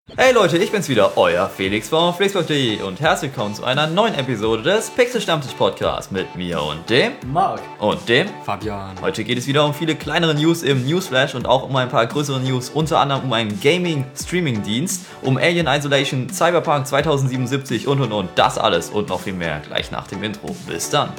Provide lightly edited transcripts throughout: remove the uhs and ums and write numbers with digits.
Hey Leute, ich bin's wieder, euer Felix von Flixbox.de und herzlich willkommen zu einer neuen Episode des Pixel Stammtisch Podcast mit mir und dem Marc und dem Fabian. Heute geht es wieder um viele kleinere News im Newsflash und auch um ein paar größere News, unter anderem um einen Gaming-Streaming-Dienst, um Alien Isolation, Cyberpunk 2077 und. Das alles und noch viel mehr gleich nach dem Intro. Bis dann!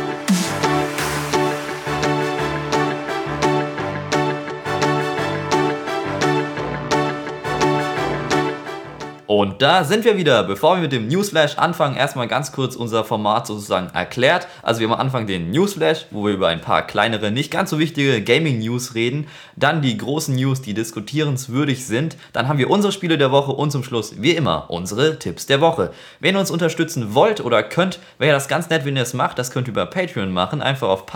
Und da sind wir wieder. Bevor wir mit dem Newsflash anfangen, erstmal ganz kurz unser Format sozusagen erklärt. Also wir haben am Anfang den Newsflash, wo wir über ein paar kleinere, nicht ganz so wichtige Gaming-News reden. Dann die großen News, die diskutierenswürdig sind. Dann haben wir unsere Spiele der Woche und zum Schluss, wie immer, unsere Tipps der Woche. Wenn ihr uns unterstützen wollt oder könnt, wäre das ganz nett, wenn ihr es macht. Das könnt ihr über Patreon machen. Einfach auf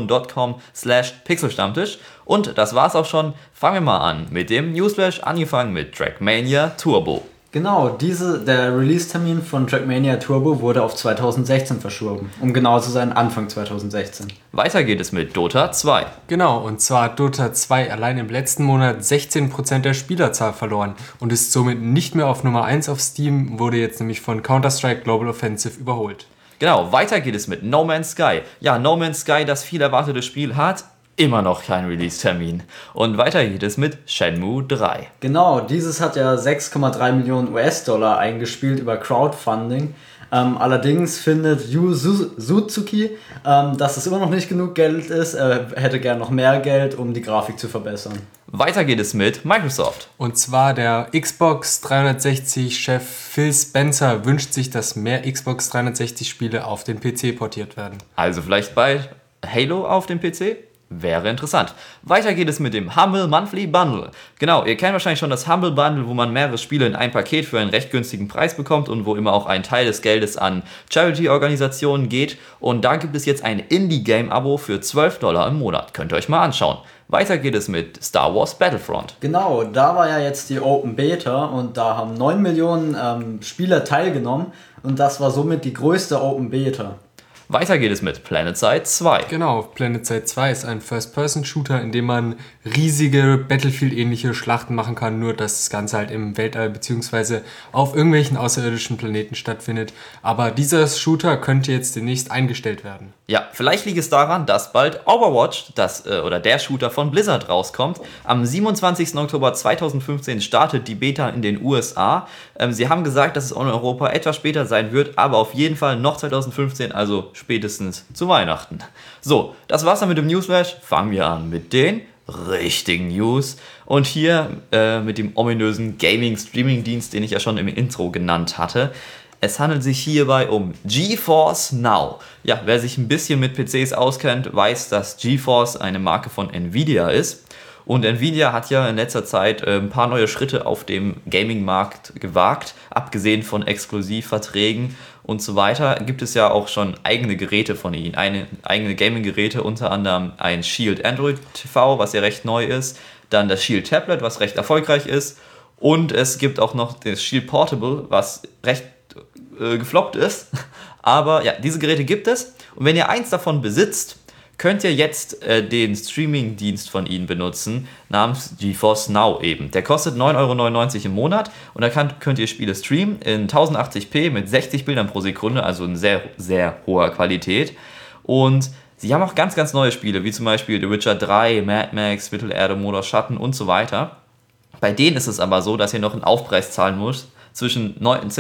patreon.com/pixelstammtisch. Und das war's auch schon. Fangen wir mal an mit dem Newsflash, angefangen mit Trackmania Turbo. Genau, der Release-Termin von Trackmania Turbo wurde auf 2016 verschoben. Um genau zu sein, Anfang 2016. Weiter geht es mit Dota 2. Genau, und zwar hat Dota 2 allein im letzten Monat 16% der Spielerzahl verloren und ist somit nicht mehr auf Nummer 1 auf Steam, wurde jetzt nämlich von Counter-Strike Global Offensive überholt. Genau, weiter geht es mit No Man's Sky. Ja, No Man's Sky, das viel erwartete Spiel, hat immer noch keinen Release-Termin. Und weiter geht es mit Shenmue 3. Genau, dieses hat ja 6,3 Millionen US-Dollar eingespielt über Crowdfunding. Allerdings findet Yu Suzuki, dass es immer noch nicht genug Geld ist. Er hätte gern noch mehr Geld, um die Grafik zu verbessern. Weiter geht es mit Microsoft. Und zwar der Xbox 360-Chef Phil Spencer wünscht sich, dass mehr Xbox 360-Spiele auf den PC portiert werden. Also vielleicht bald Halo auf dem PC? Wäre interessant. Weiter geht es mit dem Humble Monthly Bundle. Genau, ihr kennt wahrscheinlich schon das Humble Bundle, wo man mehrere Spiele in ein Paket für einen recht günstigen Preis bekommt und wo immer auch ein Teil des Geldes an Charity-Organisationen geht. Und da gibt es jetzt ein Indie-Game-Abo für $12 im Monat. Könnt ihr euch mal anschauen. Weiter geht es mit Star Wars Battlefront. Genau, da war ja jetzt die Open Beta und da haben 9 Millionen Spieler teilgenommen und das war somit die größte Open Beta. Weiter geht es mit PlanetSide 2. Genau, PlanetSide 2 ist ein First-Person-Shooter, in dem man riesige Battlefield-ähnliche Schlachten machen kann, nur dass das Ganze halt im Weltall bzw. auf irgendwelchen außerirdischen Planeten stattfindet. Aber dieser Shooter könnte jetzt demnächst eingestellt werden. Ja, vielleicht liegt es daran, dass bald Overwatch, der Shooter von Blizzard rauskommt. Am 27. Oktober 2015 startet die Beta in den USA. Sie haben gesagt, dass es in Europa etwas später sein wird, aber auf jeden Fall noch 2015, also spätestens zu Weihnachten. So, das war's dann mit dem Newsflash. Fangen wir an mit den richtigen News. Und hier mit dem ominösen Gaming-Streaming-Dienst, den ich ja schon im Intro genannt hatte. Es handelt sich hierbei um GeForce Now. Ja, wer sich ein bisschen mit PCs auskennt, weiß, dass GeForce eine Marke von Nvidia ist. Und Nvidia hat ja in letzter Zeit ein paar neue Schritte auf dem Gaming-Markt gewagt. Abgesehen von Exklusivverträgen und so weiter gibt es ja auch schon eigene Geräte von ihnen. Eigene Gaming-Geräte, unter anderem ein Shield Android TV, was ja recht neu ist. Dann das Shield Tablet, was recht erfolgreich ist. Und es gibt auch noch das Shield Portable, was recht gefloppt ist. Aber ja, diese Geräte gibt es. Und wenn ihr eins davon besitzt, könnt ihr jetzt den Streaming-Dienst von ihnen benutzen, namens GeForce Now eben. Der kostet 9,99 € im Monat und da könnt ihr Spiele streamen in 1080p mit 60 Bildern pro Sekunde, also in sehr, sehr hoher Qualität. Und sie haben auch ganz, ganz neue Spiele, wie zum Beispiel The Witcher 3, Mad Max, Mittelerde, Modus Schatten und so weiter. Bei denen ist es aber so, dass ihr noch einen Aufpreis zahlen müsst, zwischen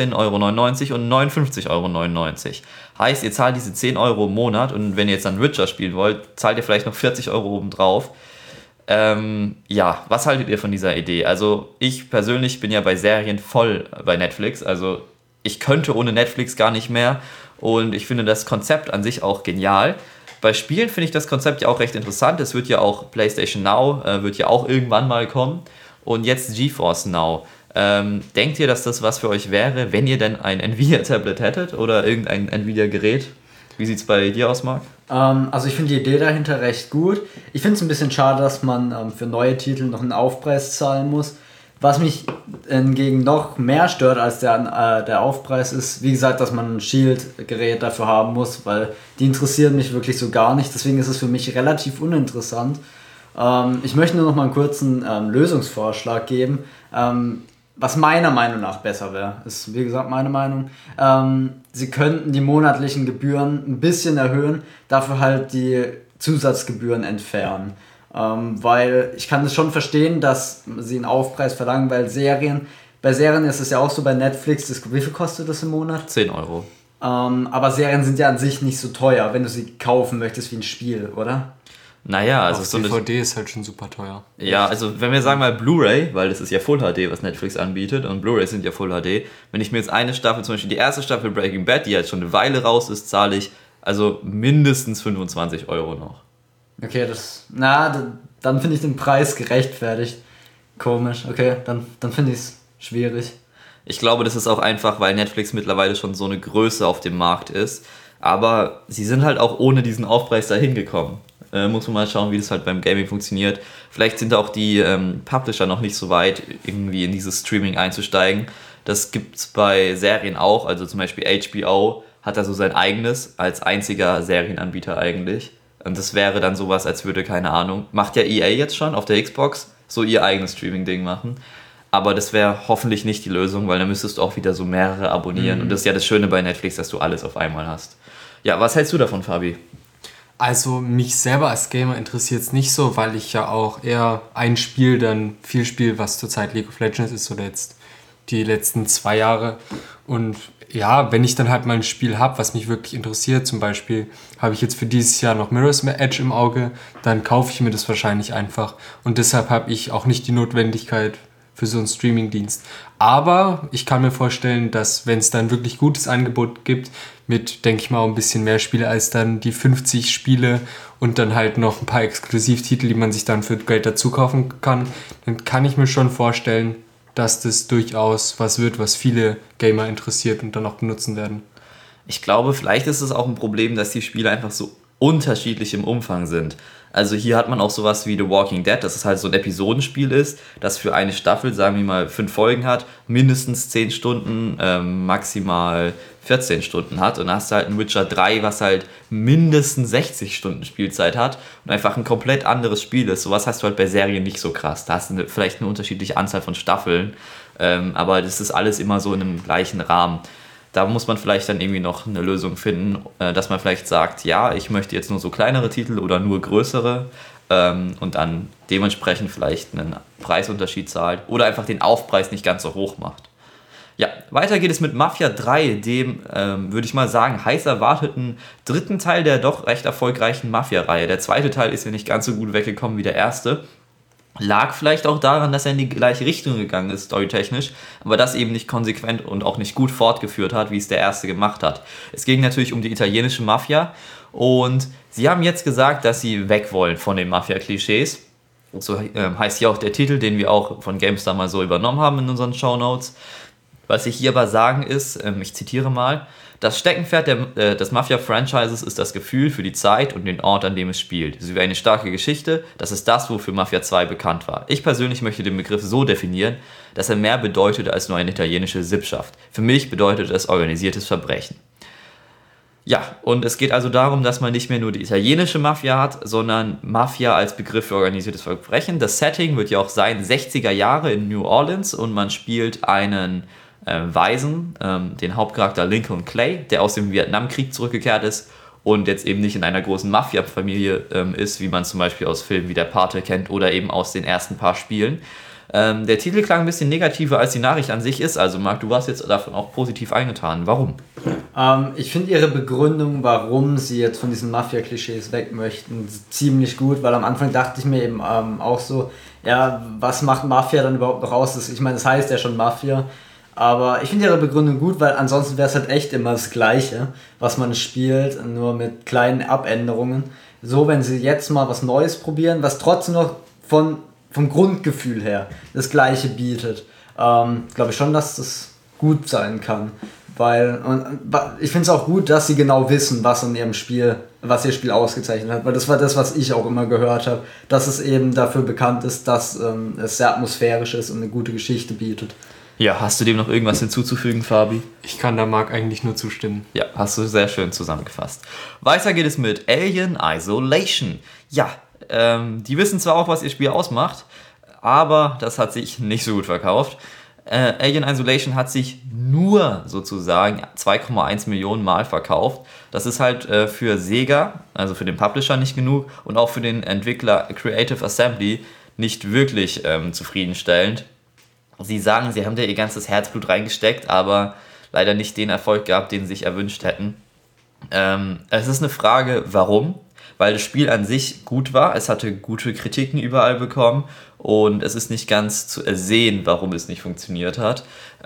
19,99 € und 59,99 €. Heißt, ihr zahlt diese 10 € im Monat und wenn ihr jetzt dann Witcher spielen wollt, zahlt ihr vielleicht noch 40 € obendrauf. Ja, was haltet ihr von dieser Idee? Also ich persönlich bin ja bei Serien voll bei Netflix, also ich könnte ohne Netflix gar nicht mehr und ich finde das Konzept an sich auch genial. Bei Spielen finde ich das Konzept ja auch recht interessant, es wird ja auch PlayStation Now, wird ja auch irgendwann mal kommen und jetzt GeForce Now. Denkt ihr, dass das was für euch wäre, wenn ihr denn ein Nvidia-Tablet hättet oder irgendein Nvidia-Gerät? Wie sieht es bei dir aus, Marc? Also ich finde die Idee dahinter recht gut. Ich finde es ein bisschen schade, dass man für neue Titel noch einen Aufpreis zahlen muss. Was mich hingegen noch mehr stört als der Aufpreis ist, wie gesagt, dass man ein Shield-Gerät dafür haben muss, weil die interessieren mich wirklich so gar nicht. Deswegen ist es für mich relativ uninteressant. Ich möchte nur noch mal einen kurzen Lösungsvorschlag geben. was meiner Meinung nach besser wäre, ist wie gesagt meine Meinung, sie könnten die monatlichen Gebühren ein bisschen erhöhen, dafür halt die Zusatzgebühren entfernen. Weil ich kann es schon verstehen, dass sie einen Aufpreis verlangen, weil bei Serien ist es ja auch so, bei Netflix, wie viel kostet das im Monat? 10 Euro. Aber Serien sind ja an sich nicht so teuer, wenn du sie kaufen möchtest wie ein Spiel, oder? Naja, also Auf so eine... DVD ist halt schon super teuer. Ja, also wenn wir sagen mal Blu-ray, weil das ist ja Full HD, was Netflix anbietet, und Blu-rays sind ja Full HD, wenn ich mir jetzt eine Staffel, zum Beispiel die erste Staffel Breaking Bad, die jetzt schon eine Weile raus ist, zahle ich also mindestens 25 Euro noch. Okay, dann finde ich den Preis gerechtfertigt. Komisch, okay, dann finde ich es schwierig. Ich glaube, das ist auch einfach, weil Netflix mittlerweile schon so eine Größe auf dem Markt ist, aber sie sind halt auch ohne diesen Aufpreis dahin gekommen. Muss man mal schauen, wie das halt beim Gaming funktioniert. Vielleicht sind auch die Publisher noch nicht so weit, irgendwie in dieses Streaming einzusteigen. Das gibt es bei Serien auch, also zum Beispiel HBO hat da so sein eigenes, als einziger Serienanbieter eigentlich. Und das wäre dann sowas, als würde, keine Ahnung, macht ja EA jetzt schon auf der Xbox so ihr eigenes Streaming-Ding machen. Aber das wäre hoffentlich nicht die Lösung, weil dann müsstest du auch wieder so mehrere abonnieren. Und das ist ja das Schöne bei Netflix, dass du alles auf einmal hast. Ja, was hältst du davon, Fabi? Also mich selber als Gamer interessiert es nicht so, weil ich ja auch eher ein Spiel dann viel spiele, was zurzeit League of Legends ist oder jetzt die letzten 2 Jahre. Und ja, wenn ich dann halt mal ein Spiel habe, was mich wirklich interessiert, zum Beispiel habe ich jetzt für dieses Jahr noch Mirror's Edge im Auge, dann kaufe ich mir das wahrscheinlich einfach. Und deshalb habe ich auch nicht die Notwendigkeit für so einen Streamingdienst. Aber ich kann mir vorstellen, dass wenn es dann wirklich gutes Angebot gibt, mit, denke ich mal, ein bisschen mehr Spiele als dann die 50 Spiele und dann halt noch ein paar Exklusivtitel, die man sich dann für Geld dazu kaufen kann, dann kann ich mir schon vorstellen, dass das durchaus was wird, was viele Gamer interessiert und dann auch benutzen werden. Ich glaube, vielleicht ist es auch ein Problem, dass die Spiele einfach so unterschiedlich im Umfang sind. Also hier hat man auch sowas wie The Walking Dead, dass es halt so ein Episodenspiel ist, das für eine Staffel, sagen wir mal, 5 Folgen hat, mindestens 10 Stunden, maximal 14 Stunden hat. Und dann hast du halt ein Witcher 3, was halt mindestens 60 Stunden Spielzeit hat und einfach ein komplett anderes Spiel ist. Sowas hast du halt bei Serien nicht so krass. Da hast du vielleicht eine unterschiedliche Anzahl von Staffeln, aber das ist alles immer so in einem gleichen Rahmen. Da muss man vielleicht dann irgendwie noch eine Lösung finden, dass man vielleicht sagt, ja, ich möchte jetzt nur so kleinere Titel oder nur größere und dann dementsprechend vielleicht einen Preisunterschied zahlt oder einfach den Aufpreis nicht ganz so hoch macht. Ja, weiter geht es mit Mafia 3, dem, würde ich mal sagen, heiß erwarteten dritten Teil der doch recht erfolgreichen Mafia-Reihe. Der zweite Teil ist ja nicht ganz so gut weggekommen wie der erste. Lag vielleicht auch daran, dass er in die gleiche Richtung gegangen ist, storytechnisch, aber das eben nicht konsequent und auch nicht gut fortgeführt hat, wie es der erste gemacht hat. Es ging natürlich um die italienische Mafia und sie haben jetzt gesagt, dass sie weg wollen von den Mafia-Klischees. So heißt hier auch der Titel, den wir auch von GameStar mal so übernommen haben in unseren Shownotes. Was ich hier aber sagen ist, ich zitiere mal, das Steckenpferd des Mafia-Franchises ist das Gefühl für die Zeit und den Ort, an dem es spielt. Sowie eine starke Geschichte, das ist das, wofür Mafia 2 bekannt war. Ich persönlich möchte den Begriff so definieren, dass er mehr bedeutet als nur eine italienische Sippschaft. Für mich bedeutet es organisiertes Verbrechen. Ja, und es geht also darum, dass man nicht mehr nur die italienische Mafia hat, sondern Mafia als Begriff für organisiertes Verbrechen. Das Setting wird ja auch sein 60er Jahre in New Orleans und man spielt einen Waisen, den Hauptcharakter Lincoln Clay, der aus dem Vietnamkrieg zurückgekehrt ist und jetzt eben nicht in einer großen Mafia-Familie ist, wie man zum Beispiel aus Filmen wie Der Pate kennt oder eben aus den ersten paar Spielen. Der Titel klang ein bisschen negativer, als die Nachricht an sich ist. Also Marc, du warst jetzt davon auch positiv eingetan. Warum? Ich finde ihre Begründung, warum sie jetzt von diesen Mafia-Klischees weg möchten, ziemlich gut, weil am Anfang dachte ich mir eben auch so, ja, was macht Mafia dann überhaupt noch aus? Ich meine, das heißt ja schon Mafia. Aber ich finde ihre Begründung gut, weil ansonsten wäre es halt echt immer das Gleiche, was man spielt, nur mit kleinen Abänderungen. So, wenn sie jetzt mal was Neues probieren, was trotzdem noch vom Grundgefühl her das Gleiche bietet, glaube ich schon, dass das gut sein kann. Und ich finde es auch gut, dass sie genau wissen, was ihr Spiel ausgezeichnet hat, weil das war das, was ich auch immer gehört habe, dass es eben dafür bekannt ist, dass es sehr atmosphärisch ist und eine gute Geschichte bietet. Ja, hast du dem noch irgendwas hinzuzufügen, Fabi? Ich kann da Marc eigentlich nur zustimmen. Ja, hast du sehr schön zusammengefasst. Weiter geht es mit Alien Isolation. Ja, die wissen zwar auch, was ihr Spiel ausmacht, aber das hat sich nicht so gut verkauft. Alien Isolation hat sich nur sozusagen 2,1 Millionen Mal verkauft. Das ist halt für Sega, also für den Publisher, nicht genug und auch für den Entwickler Creative Assembly nicht wirklich zufriedenstellend. Sie sagen, sie haben da ihr ganzes Herzblut reingesteckt, aber leider nicht den Erfolg gehabt, den sie sich erwünscht hätten. Es ist eine Frage, warum? Weil das Spiel an sich gut war, es hatte gute Kritiken überall bekommen und es ist nicht ganz zu ersehen, warum es nicht funktioniert hat.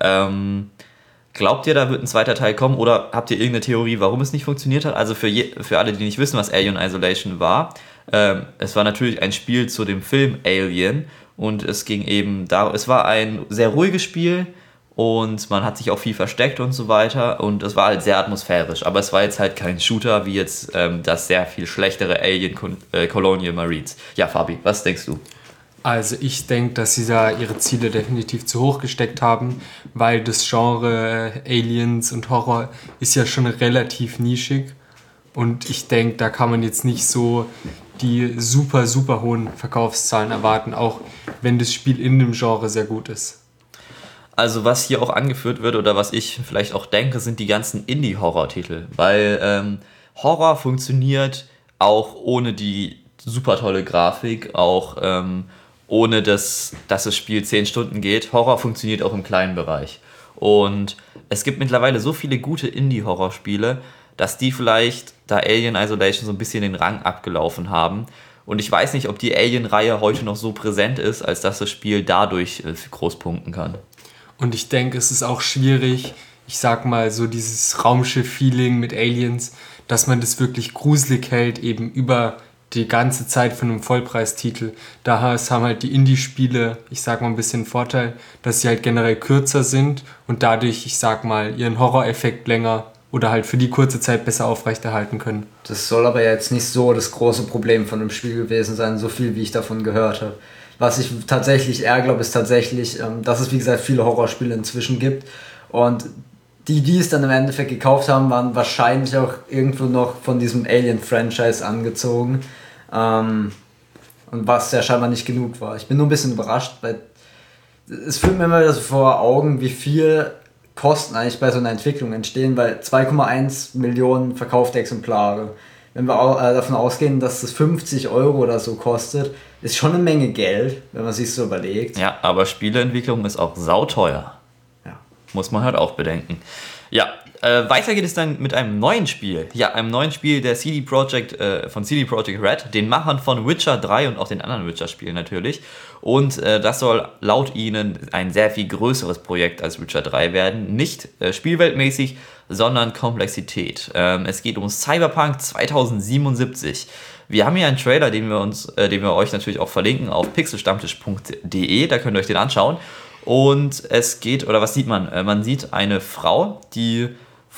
Glaubt ihr, da wird ein zweiter Teil kommen oder habt ihr irgendeine Theorie, warum es nicht funktioniert hat? Also für alle, die nicht wissen, was Alien Isolation war, es war natürlich ein Spiel zu dem Film Alien und es ging eben darum, es war ein sehr ruhiges Spiel, und man hat sich auch viel versteckt und so weiter und es war halt sehr atmosphärisch, aber es war jetzt halt kein Shooter wie jetzt das sehr viel schlechtere Alien Colonial Marines. Ja, Fabi, was denkst du? Also ich denke, dass sie da ihre Ziele definitiv zu hoch gesteckt haben, weil das Genre Aliens und Horror ist ja schon relativ nischig und ich denke, da kann man jetzt nicht so die super, super hohen Verkaufszahlen erwarten, auch wenn das Spiel in dem Genre sehr gut ist. Also was hier auch angeführt wird oder was ich vielleicht auch denke, sind die ganzen Indie-Horror-Titel, weil Horror funktioniert auch ohne die super tolle Grafik, auch ohne dass das Spiel 10 Stunden geht. Horror funktioniert auch im kleinen Bereich. Und es gibt mittlerweile so viele gute Indie-Horror-Spiele, dass die vielleicht, da Alien Isolation so ein bisschen den Rang abgelaufen haben. Und ich weiß nicht, ob die Alien-Reihe heute noch so präsent ist, als dass das Spiel dadurch groß punkten kann. Und ich denke, es ist auch schwierig, ich sag mal, so dieses Raumschiff-Feeling mit Aliens, dass man das wirklich gruselig hält, eben über die ganze Zeit von einem Vollpreistitel. Daher haben halt die Indie-Spiele, ich sag mal, ein bisschen Vorteil, dass sie halt generell kürzer sind und dadurch, ich sag mal, ihren Horror-Effekt länger oder halt für die kurze Zeit besser aufrechterhalten können. Das soll aber jetzt nicht so das große Problem von dem Spiel gewesen sein, so viel wie ich davon gehört habe. Was ich tatsächlich eher glaube, ist tatsächlich, dass es wie gesagt viele Horrorspiele inzwischen gibt und die es dann im Endeffekt gekauft haben, waren wahrscheinlich auch irgendwo noch von diesem Alien-Franchise angezogen und was ja scheinbar nicht genug war. Ich bin nur ein bisschen überrascht, weil es führt mir immer wieder so vor Augen, wie viel Kosten eigentlich bei so einer Entwicklung entstehen, weil 2,1 Millionen verkaufte Exemplare. Wenn wir davon ausgehen, dass das 50 Euro oder so kostet, ist schon eine Menge Geld, wenn man sich so überlegt. Ja, aber Spieleentwicklung ist auch sauteuer. Ja. Muss man halt auch bedenken. Ja, weiter geht es dann mit einem neuen Spiel. Ja, einem neuen Spiel der von CD Projekt Red, den Machern von Witcher 3 und auch den anderen Witcher-Spielen natürlich. Und das soll laut ihnen ein sehr viel größeres Projekt als Witcher 3 werden. Nicht spielweltmäßig, sondern Komplexität. Es geht um Cyberpunk 2077. Wir haben hier einen Trailer, den wir euch natürlich auch verlinken auf pixelstammtisch.de. Da könnt ihr euch den anschauen. Und es geht, oder was sieht man? Man sieht eine Frau, die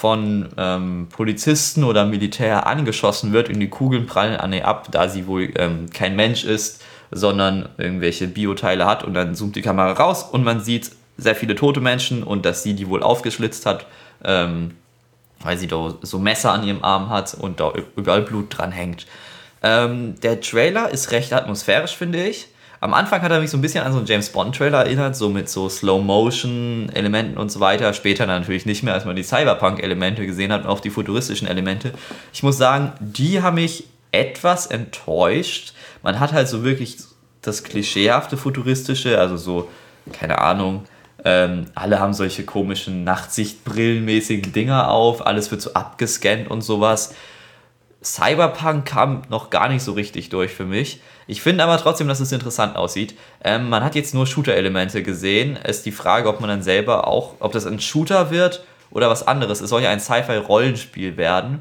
von Polizisten oder Militär angeschossen wird und die Kugeln prallen an ihr ab, da sie wohl kein Mensch ist, sondern irgendwelche Bioteile hat und dann zoomt die Kamera raus und man sieht sehr viele tote Menschen und dass sie die wohl aufgeschlitzt hat, weil sie da so Messer an ihrem Arm hat und da überall Blut dran hängt. Der Trailer ist recht atmosphärisch, finde ich. Am Anfang hat er mich so ein bisschen an so einen James-Bond-Trailer erinnert, so mit so Slow-Motion-Elementen und so weiter. Später natürlich nicht mehr, als man die Cyberpunk-Elemente gesehen hat und auch die futuristischen Elemente. Ich muss sagen, die haben mich etwas enttäuscht. Man hat halt so wirklich das klischeehafte futuristische, also so, keine Ahnung, alle haben solche komischen Nachtsichtbrillenmäßigen Dinger auf, alles wird so abgescannt und sowas. Cyberpunk kam noch gar nicht so richtig durch für mich. Ich finde aber trotzdem, dass es interessant aussieht. Man hat jetzt nur Shooter-Elemente gesehen. Ist die Frage, ob man dann selber auch, ob das ein Shooter wird oder was anderes. Es soll ja ein Sci-Fi-Rollenspiel werden.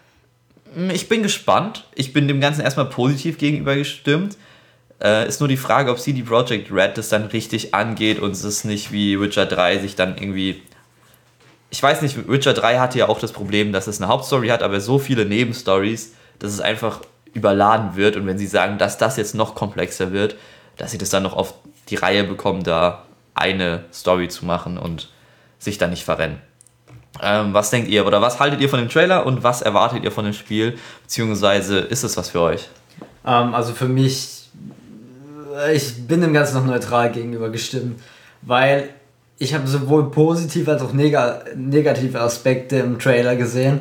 Ich bin gespannt. Ich bin dem Ganzen erstmal positiv gegenüber gestimmt. Ist nur die Frage, ob CD Projekt Red das dann richtig angeht und es nicht wie Witcher 3 sich dann irgendwie... Ich weiß nicht, Witcher 3 hatte ja auch das Problem, dass es eine Hauptstory hat, aber so viele Nebenstories, dass es einfach überladen wird. Und wenn sie sagen, dass das jetzt noch komplexer wird, dass sie das dann noch auf die Reihe bekommen, da eine Story zu machen und sich dann nicht verrennen. Was denkt ihr oder was haltet ihr von dem Trailer und was erwartet ihr von dem Spiel? Beziehungsweise ist es was für euch? Also für mich, ich bin dem Ganzen noch neutral gegenüber gestimmt, weil ich habe sowohl positive als auch negative Aspekte im Trailer gesehen.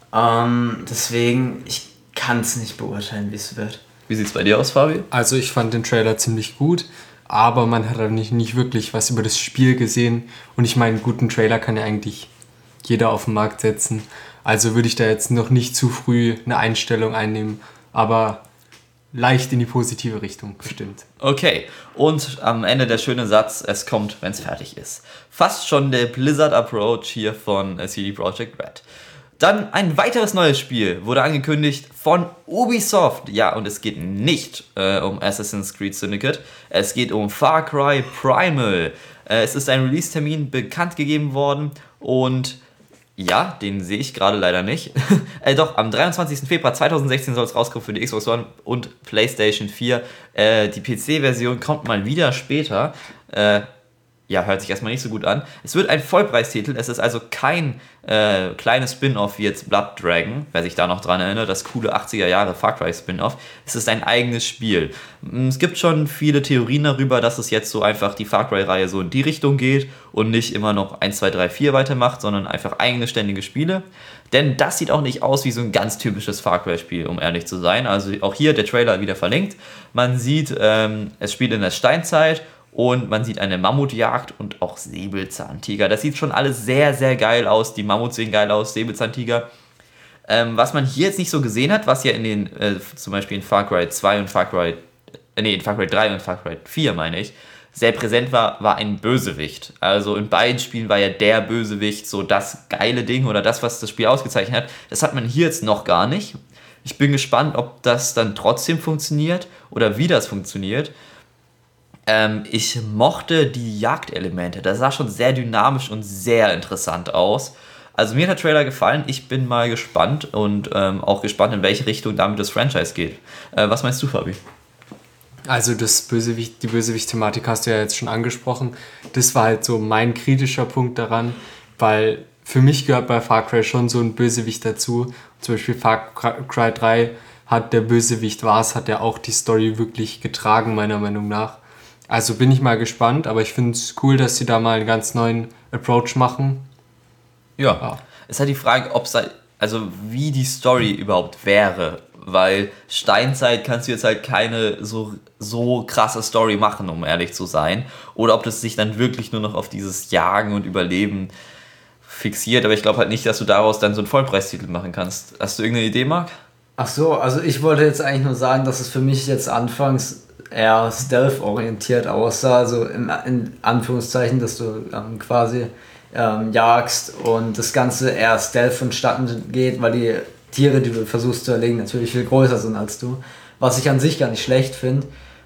Deswegen, ich kann es nicht beurteilen, wie es wird. Wie sieht es bei dir aus, Fabi? Also ich fand den Trailer ziemlich gut, aber man hat nicht wirklich was über das Spiel gesehen. Und ich meine, einen guten Trailer kann ja eigentlich jeder auf den Markt setzen. Also würde ich da jetzt noch nicht zu früh eine Einstellung einnehmen, aber leicht in die positive Richtung, bestimmt. Okay, und am Ende der schöne Satz, es kommt, wenn es fertig ist. Fast schon der Blizzard-Approach hier von CD Projekt Red. Dann ein weiteres neues Spiel wurde angekündigt von Ubisoft. Ja, und es geht nicht um Assassin's Creed Syndicate. Es geht um Far Cry Primal. Es ist ein Release-Termin bekannt gegeben worden und ja, den sehe ich gerade leider nicht. Doch, am 23. Februar 2016 soll es rauskommen für die Xbox One und PlayStation 4. Die PC-Version kommt mal wieder später. Ja, hört sich erstmal nicht so gut an. Es wird ein Vollpreistitel, es ist also kein kleines Spin-Off wie jetzt Blood Dragon, wer sich da noch dran erinnert, das coole 80er Jahre Far Cry Spin-Off. Es ist ein eigenes Spiel. Es gibt schon viele Theorien darüber, dass es jetzt so einfach die Far Cry-Reihe so in die Richtung geht und nicht immer noch 1, 2, 3, 4 weitermacht, sondern einfach eigene ständige Spiele. Denn das sieht auch nicht aus wie so ein ganz typisches Far Cry-Spiel, um ehrlich zu sein. Also auch hier der Trailer wieder verlinkt. Man sieht, es spielt in der Steinzeit. Und man sieht eine Mammutjagd und auch Säbelzahntiger. Das sieht schon alles sehr, sehr geil aus. Die Mammuts sehen geil aus, Säbelzahntiger. Was man hier jetzt nicht so gesehen hat, was ja in den, zum Beispiel in Far Cry 2 und in Far Cry 3 und Far Cry 4, meine ich, sehr präsent war ein Bösewicht. Also in beiden Spielen war ja der Bösewicht so das geile Ding oder das, was das Spiel ausgezeichnet hat. Das hat man hier jetzt noch gar nicht. Ich bin gespannt, ob das dann trotzdem funktioniert oder wie das funktioniert. Ich mochte die Jagdelemente. Das sah schon sehr dynamisch und sehr interessant aus. Also mir hat der Trailer gefallen. Ich bin mal gespannt und auch gespannt, in welche Richtung damit das Franchise geht. Was meinst du, Fabi? Also die Bösewicht-Thematik hast du ja jetzt schon angesprochen. Das war halt so mein kritischer Punkt daran, weil für mich gehört bei Far Cry schon so ein Bösewicht dazu. Zum Beispiel Far Cry 3 hat der Bösewicht hat er auch die Story wirklich getragen, meiner Meinung nach. Also bin ich mal gespannt, aber ich finde es cool, dass sie da mal einen ganz neuen Approach machen. Ja. Es ist halt die Frage, wie die Story überhaupt wäre, weil Steinzeit kannst du jetzt halt keine so krasse Story machen, um ehrlich zu sein. Oder ob das sich dann wirklich nur noch auf dieses Jagen und Überleben fixiert, aber ich glaube halt nicht, dass du daraus dann so einen Vollpreistitel machen kannst. Hast du irgendeine Idee, Marc? Ach so, also ich wollte jetzt eigentlich nur sagen, dass es für mich jetzt anfangs eher stealth-orientiert aussah, also in Anführungszeichen, dass du quasi jagst und das Ganze eher stealth vonstatten geht, weil die Tiere, die du versuchst zu erlegen, natürlich viel größer sind als du, was ich an sich gar nicht schlecht finde.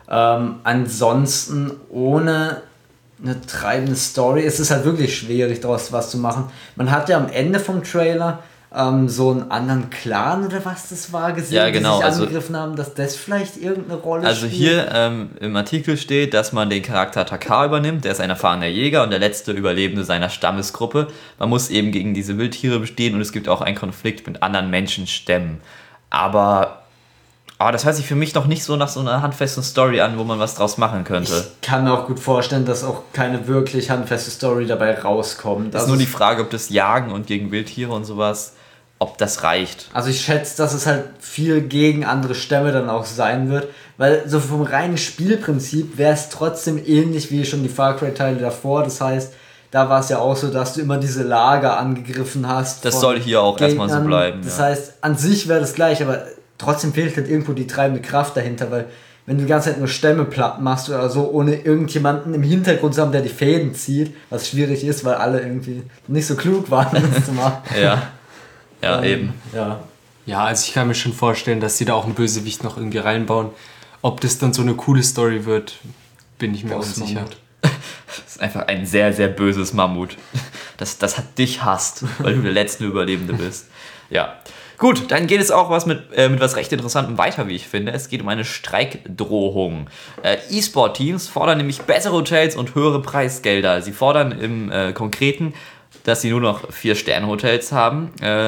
Ansonsten ohne eine treibende Story ist es halt wirklich schwierig, daraus was zu machen. Man hat ja am Ende vom Trailer so einen anderen Clan oder was das war gesehen, ja, genau, die sich angegriffen haben, dass das vielleicht irgendeine Rolle spielt. Also hier im Artikel steht, dass man den Charakter Takar übernimmt, der ist ein erfahrener Jäger und der letzte Überlebende seiner Stammesgruppe. Man muss eben gegen diese Wildtiere bestehen und es gibt auch einen Konflikt mit anderen Menschenstämmen. Aber das hört sich für mich noch nicht so nach so einer handfesten Story an, wo man was draus machen könnte. Ich kann mir auch gut vorstellen, dass auch keine wirklich handfeste Story dabei rauskommt. Das ist nur die Frage, ob das Jagen und gegen Wildtiere und sowas, ob das reicht. Also ich schätze, dass es halt viel gegen andere Stämme dann auch sein wird, weil so vom reinen Spielprinzip wäre es trotzdem ähnlich wie schon die Far Cry-Teile davor. Das heißt, da war es ja auch so, dass du immer diese Lager angegriffen hast. Das soll hier auch Gegnern. Erstmal so bleiben. Das heißt, an sich wäre das gleich, aber trotzdem fehlt halt irgendwo die treibende Kraft dahinter, weil wenn du die ganze Zeit nur Stämme platt machst oder so, ohne irgendjemanden im Hintergrund zu haben, der die Fäden zieht, was schwierig ist, weil alle irgendwie nicht so klug waren, das zu machen. Ja, eben. Ja, also ich kann mir schon vorstellen, dass sie da auch einen Bösewicht noch irgendwie reinbauen. Ob das dann so eine coole Story wird, bin ich mir unsicher. Das ist einfach ein sehr, sehr böses Mammut. Das hat dich hasst, weil du der letzte Überlebende bist. Ja. Gut, dann geht es auch mit was recht Interessantem weiter, wie ich finde. Es geht um eine Streikdrohung. E-Sport-Teams fordern nämlich bessere Hotels und höhere Preisgelder. Sie fordern im Konkreten, dass sie nur noch 4-Sterne-Hotels haben,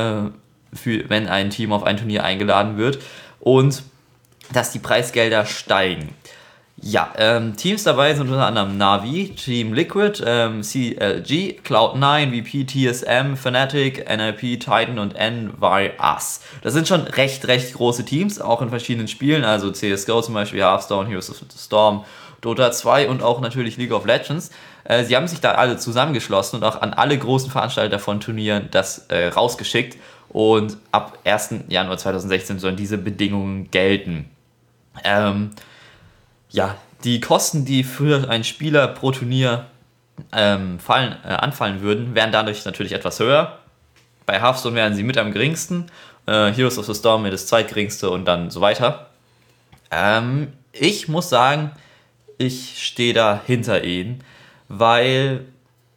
wenn ein Team auf ein Turnier eingeladen wird und dass die Preisgelder steigen. Ja, Teams dabei sind unter anderem Na'Vi, Team Liquid, CLG, Cloud9, VP, TSM, Fnatic, NLP, Titan und NYUS. Das sind schon recht große Teams, auch in verschiedenen Spielen, also CSGO zum Beispiel, Hearthstone, Heroes of the Storm, Dota 2 und auch natürlich League of Legends. Sie haben sich da alle zusammengeschlossen und auch an alle großen Veranstalter von Turnieren das rausgeschickt. Und ab 1. Januar 2016 sollen diese Bedingungen gelten. Ja, die Kosten, die für einen Spieler pro Turnier anfallen würden, wären dadurch natürlich etwas höher. Bei Hearthstone wären sie mit am geringsten, Heroes of the Storm das zweitgeringste und dann so weiter. Ich muss sagen, ich stehe da hinter ihnen, weil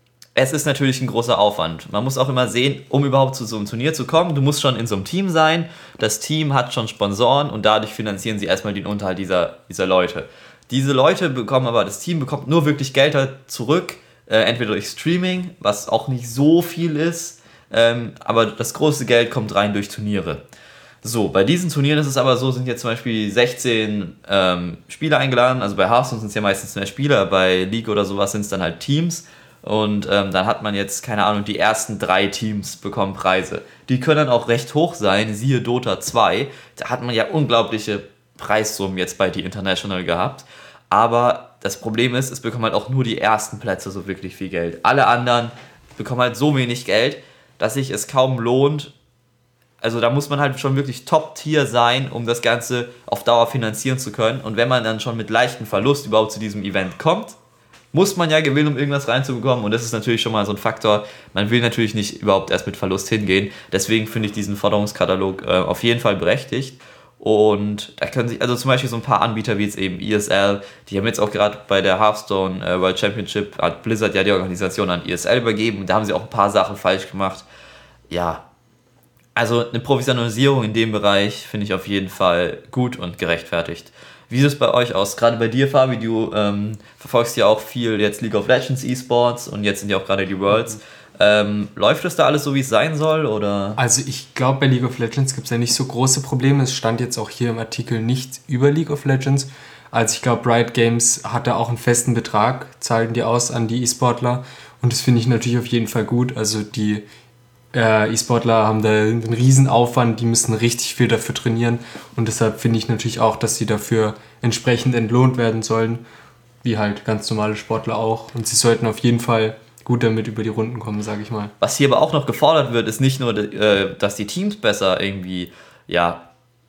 es ist natürlich ein großer Aufwand. Man muss auch immer sehen, um überhaupt zu so einem Turnier zu kommen, du musst schon in so einem Team sein, das Team hat schon Sponsoren und dadurch finanzieren sie erstmal den Unterhalt dieser Leute. Diese Leute bekommen aber, das Team bekommt nur wirklich Geld zurück, entweder durch Streaming, was auch nicht so viel ist, aber das große Geld kommt rein durch Turniere. So, bei diesen Turnieren ist es aber so, sind jetzt zum Beispiel 16 Spieler eingeladen, also bei Hearthstone sind es ja meistens mehr Spieler, bei League oder sowas sind es dann halt Teams und dann hat man jetzt, keine Ahnung, die ersten 3 Teams bekommen Preise. Die können dann auch recht hoch sein, siehe Dota 2, da hat man ja unglaubliche Preissummen jetzt bei The International gehabt, aber das Problem ist, es bekommen halt auch nur die ersten Plätze so wirklich viel Geld. Alle anderen bekommen halt so wenig Geld, dass sich es kaum lohnt. Also da muss man halt schon wirklich Top-Tier sein, um das Ganze auf Dauer finanzieren zu können. Und wenn man dann schon mit leichtem Verlust überhaupt zu diesem Event kommt, muss man ja gewinnen, um irgendwas reinzubekommen. Und das ist natürlich schon mal so ein Faktor. Man will natürlich nicht überhaupt erst mit Verlust hingehen. Deswegen finde ich diesen Forderungskatalog auf jeden Fall berechtigt. Und da können sich, also zum Beispiel so ein paar Anbieter wie jetzt eben ESL, die haben jetzt auch gerade bei der Hearthstone World Championship, hat Blizzard ja die Organisation an ESL übergeben. Und da haben sie auch ein paar Sachen falsch gemacht. Ja, also eine Professionalisierung in dem Bereich finde ich auf jeden Fall gut und gerechtfertigt. Wie sieht es bei euch aus? Gerade bei dir, Fabi, du verfolgst ja auch viel jetzt League of Legends E-Sports und jetzt sind ja auch gerade die Worlds. Läuft das da alles so, wie es sein soll? Oder? Also ich glaube, bei League of Legends gibt es ja nicht so große Probleme. Es stand jetzt auch hier im Artikel nicht über League of Legends. Also ich glaube, Riot Games hat da auch einen festen Betrag, zahlen die aus an die E-Sportler. Und das finde ich natürlich auf jeden Fall gut. Also die E-Sportler haben da einen riesen Aufwand, die müssen richtig viel dafür trainieren. Und deshalb finde ich natürlich auch, dass sie dafür entsprechend entlohnt werden sollen. Wie halt ganz normale Sportler auch. Und sie sollten auf jeden Fall gut damit über die Runden kommen, sage ich mal. Was hier aber auch noch gefordert wird, ist nicht nur, dass die Teams besser irgendwie, ja,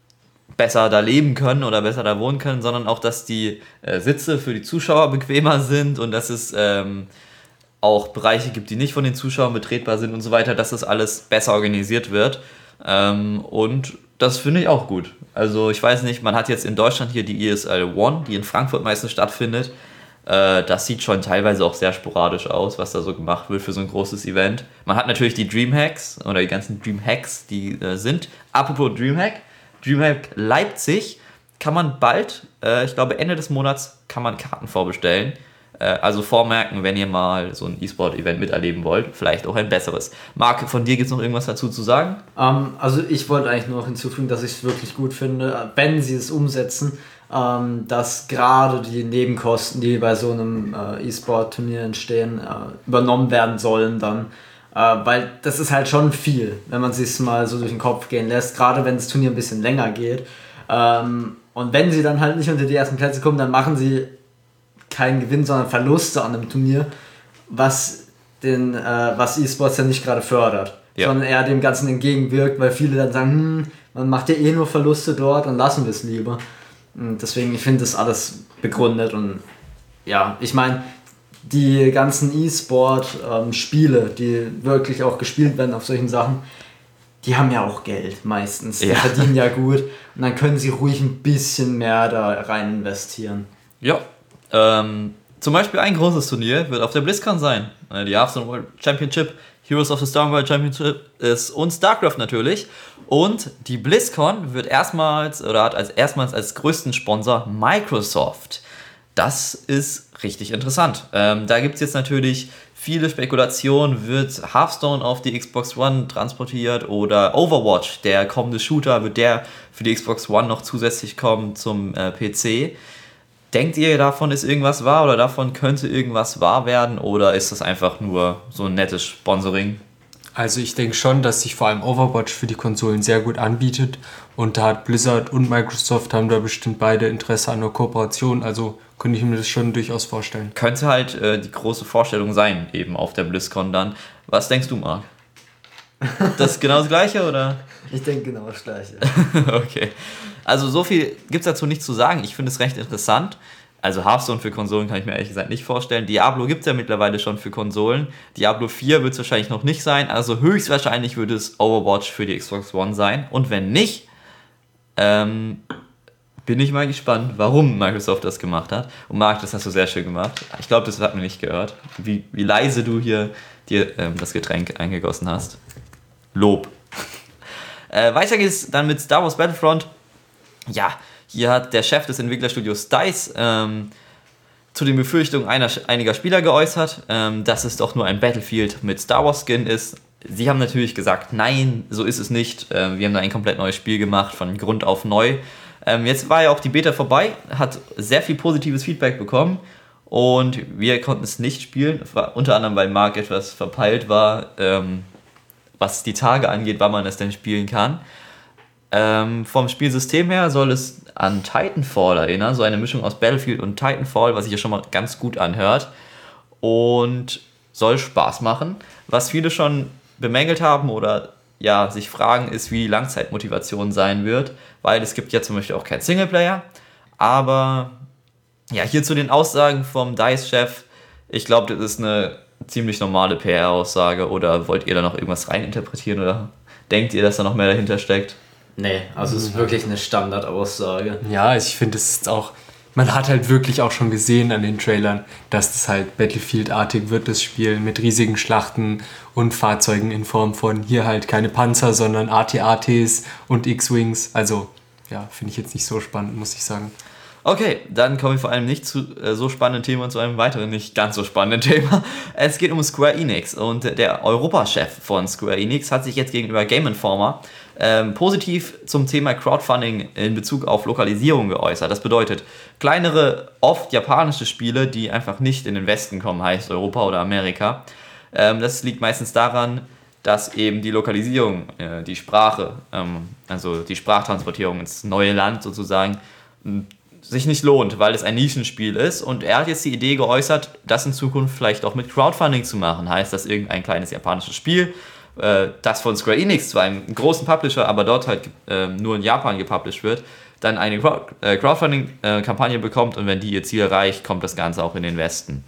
besser da leben können oder besser da wohnen können, sondern auch, dass die Sitze für die Zuschauer bequemer sind und dass es auch Bereiche gibt, die nicht von den Zuschauern betretbar sind und so weiter, dass das alles besser organisiert wird. Und das finde ich auch gut. Also ich weiß nicht, man hat jetzt in Deutschland hier die ESL One, die in Frankfurt meistens stattfindet. Das sieht schon teilweise auch sehr sporadisch aus, was da so gemacht wird für so ein großes Event. Man hat natürlich die Dreamhacks oder die ganzen Dreamhacks, die sind. Apropos Dreamhack Leipzig kann man bald, ich glaube Ende des Monats, kann man Karten vorbestellen. Also vormerken, wenn ihr mal so ein E-Sport-Event miterleben wollt, vielleicht auch ein besseres. Marc, von dir gibt es noch irgendwas dazu zu sagen? Also ich wollte eigentlich nur noch hinzufügen, dass ich es wirklich gut finde, wenn sie es umsetzen, dass gerade die Nebenkosten, die bei so einem E-Sport-Turnier entstehen, übernommen werden sollen dann. Weil das ist halt schon viel, wenn man sich mal so durch den Kopf gehen lässt, gerade wenn das Turnier ein bisschen länger geht. Und wenn sie dann halt nicht unter die ersten Plätze kommen, dann machen sie keinen Gewinn, sondern Verluste an einem Turnier, was E-Sports ja nicht gerade fördert, sondern eher dem Ganzen entgegenwirkt, weil viele dann sagen, man macht ja eh nur Verluste dort, dann lassen wir es lieber. Und deswegen, ich finde das alles begründet und ja, ich meine, die ganzen E-Sport-Spiele, die wirklich auch gespielt werden auf solchen Sachen, die haben ja auch Geld meistens, die verdienen ja gut und dann können sie ruhig ein bisschen mehr da rein investieren. Ja, zum Beispiel ein großes Turnier wird auf der BlizzCon sein. Die Hearthstone World Championship, Heroes of the Storm World Championship ist und StarCraft natürlich. Und die BlizzCon wird erstmals als größten Sponsor Microsoft. Das ist richtig interessant. Da gibt es jetzt natürlich viele Spekulationen. Wird Hearthstone auf die Xbox One transportiert oder Overwatch, der kommende Shooter, wird der für die Xbox One noch zusätzlich kommen zum PC? Denkt ihr, davon ist irgendwas wahr oder davon könnte irgendwas wahr werden oder ist das einfach nur so ein nettes Sponsoring? Also ich denke schon, dass sich vor allem Overwatch für die Konsolen sehr gut anbietet und da hat Blizzard und Microsoft haben da bestimmt beide Interesse an einer Kooperation, also könnte ich mir das schon durchaus vorstellen. Könnte halt die große Vorstellung sein, eben auf der BlizzCon dann. Was denkst du, Marc? Das ist genau das Gleiche, oder? Ich denke genau das Gleiche. Okay. Also so viel gibt es dazu nicht zu sagen. Ich finde es recht interessant. Also Hearthstone für Konsolen kann ich mir ehrlich gesagt nicht vorstellen. Diablo gibt es ja mittlerweile schon für Konsolen. Diablo 4 wird es wahrscheinlich noch nicht sein. Also höchstwahrscheinlich würde es Overwatch für die Xbox One sein. Und wenn nicht, bin ich mal gespannt, warum Microsoft das gemacht hat. Und Marc, das hast du sehr schön gemacht. Ich glaube, das hat man nicht gehört. Wie leise du hier dir das Getränk eingegossen hast. Lob. Weiter geht es dann mit Star Wars Battlefront. Ja, hier hat der Chef des Entwicklerstudios DICE zu den Befürchtungen einiger Spieler geäußert, dass es doch nur ein Battlefield mit Star Wars Skin ist. Sie haben natürlich gesagt, nein, so ist es nicht. Wir haben da ein komplett neues Spiel gemacht, von Grund auf neu. Jetzt war ja auch die Beta vorbei, hat sehr viel positives Feedback bekommen und wir konnten es nicht spielen, unter anderem weil Marc etwas verpeilt war, was die Tage angeht, wann man es denn spielen kann. Vom Spielsystem her soll es an Titanfall erinnern, so eine Mischung aus Battlefield und Titanfall, was sich ja schon mal ganz gut anhört und soll Spaß machen. Was viele schon bemängelt haben oder ja, sich fragen, ist, wie die Langzeitmotivation sein wird, weil es gibt ja zum Beispiel auch keinen Singleplayer, aber ja, hier zu den Aussagen vom DICE-Chef, ich glaube, das ist eine ziemlich normale PR-Aussage oder wollt ihr da noch irgendwas reininterpretieren oder denkt ihr, dass da noch mehr dahinter steckt? Nee, also es ist wirklich eine Standardaussage. Ja, ich finde es ist auch, man hat halt wirklich auch schon gesehen an den Trailern, dass das halt Battlefield-artig wird, das Spiel mit riesigen Schlachten und Fahrzeugen in Form von hier halt keine Panzer, sondern AT-ATs und X-Wings. Also ja, finde ich jetzt nicht so spannend, muss ich sagen. Okay, dann kommen wir vor allem nicht zu so spannenden Themen und zu einem weiteren nicht ganz so spannenden Thema. Es geht um Square Enix und der Europachef von Square Enix hat sich jetzt gegenüber Game Informer positiv zum Thema Crowdfunding in Bezug auf Lokalisierung geäußert. Das bedeutet, kleinere, oft japanische Spiele, die einfach nicht in den Westen kommen, heißt Europa oder Amerika. Das liegt meistens daran, dass eben die Lokalisierung, die Sprache, also die Sprachtransportierung ins neue Land sozusagen, sich nicht lohnt, weil es ein Nischenspiel ist. Und er hat jetzt die Idee geäußert, das in Zukunft vielleicht auch mit Crowdfunding zu machen. Heißt, dass irgendein kleines japanisches Spiel, das von Square Enix, zwar einem großen Publisher, aber dort halt nur in Japan gepublished wird, dann eine Crowdfunding-Kampagne bekommt und wenn die ihr Ziel erreicht, kommt das Ganze auch in den Westen.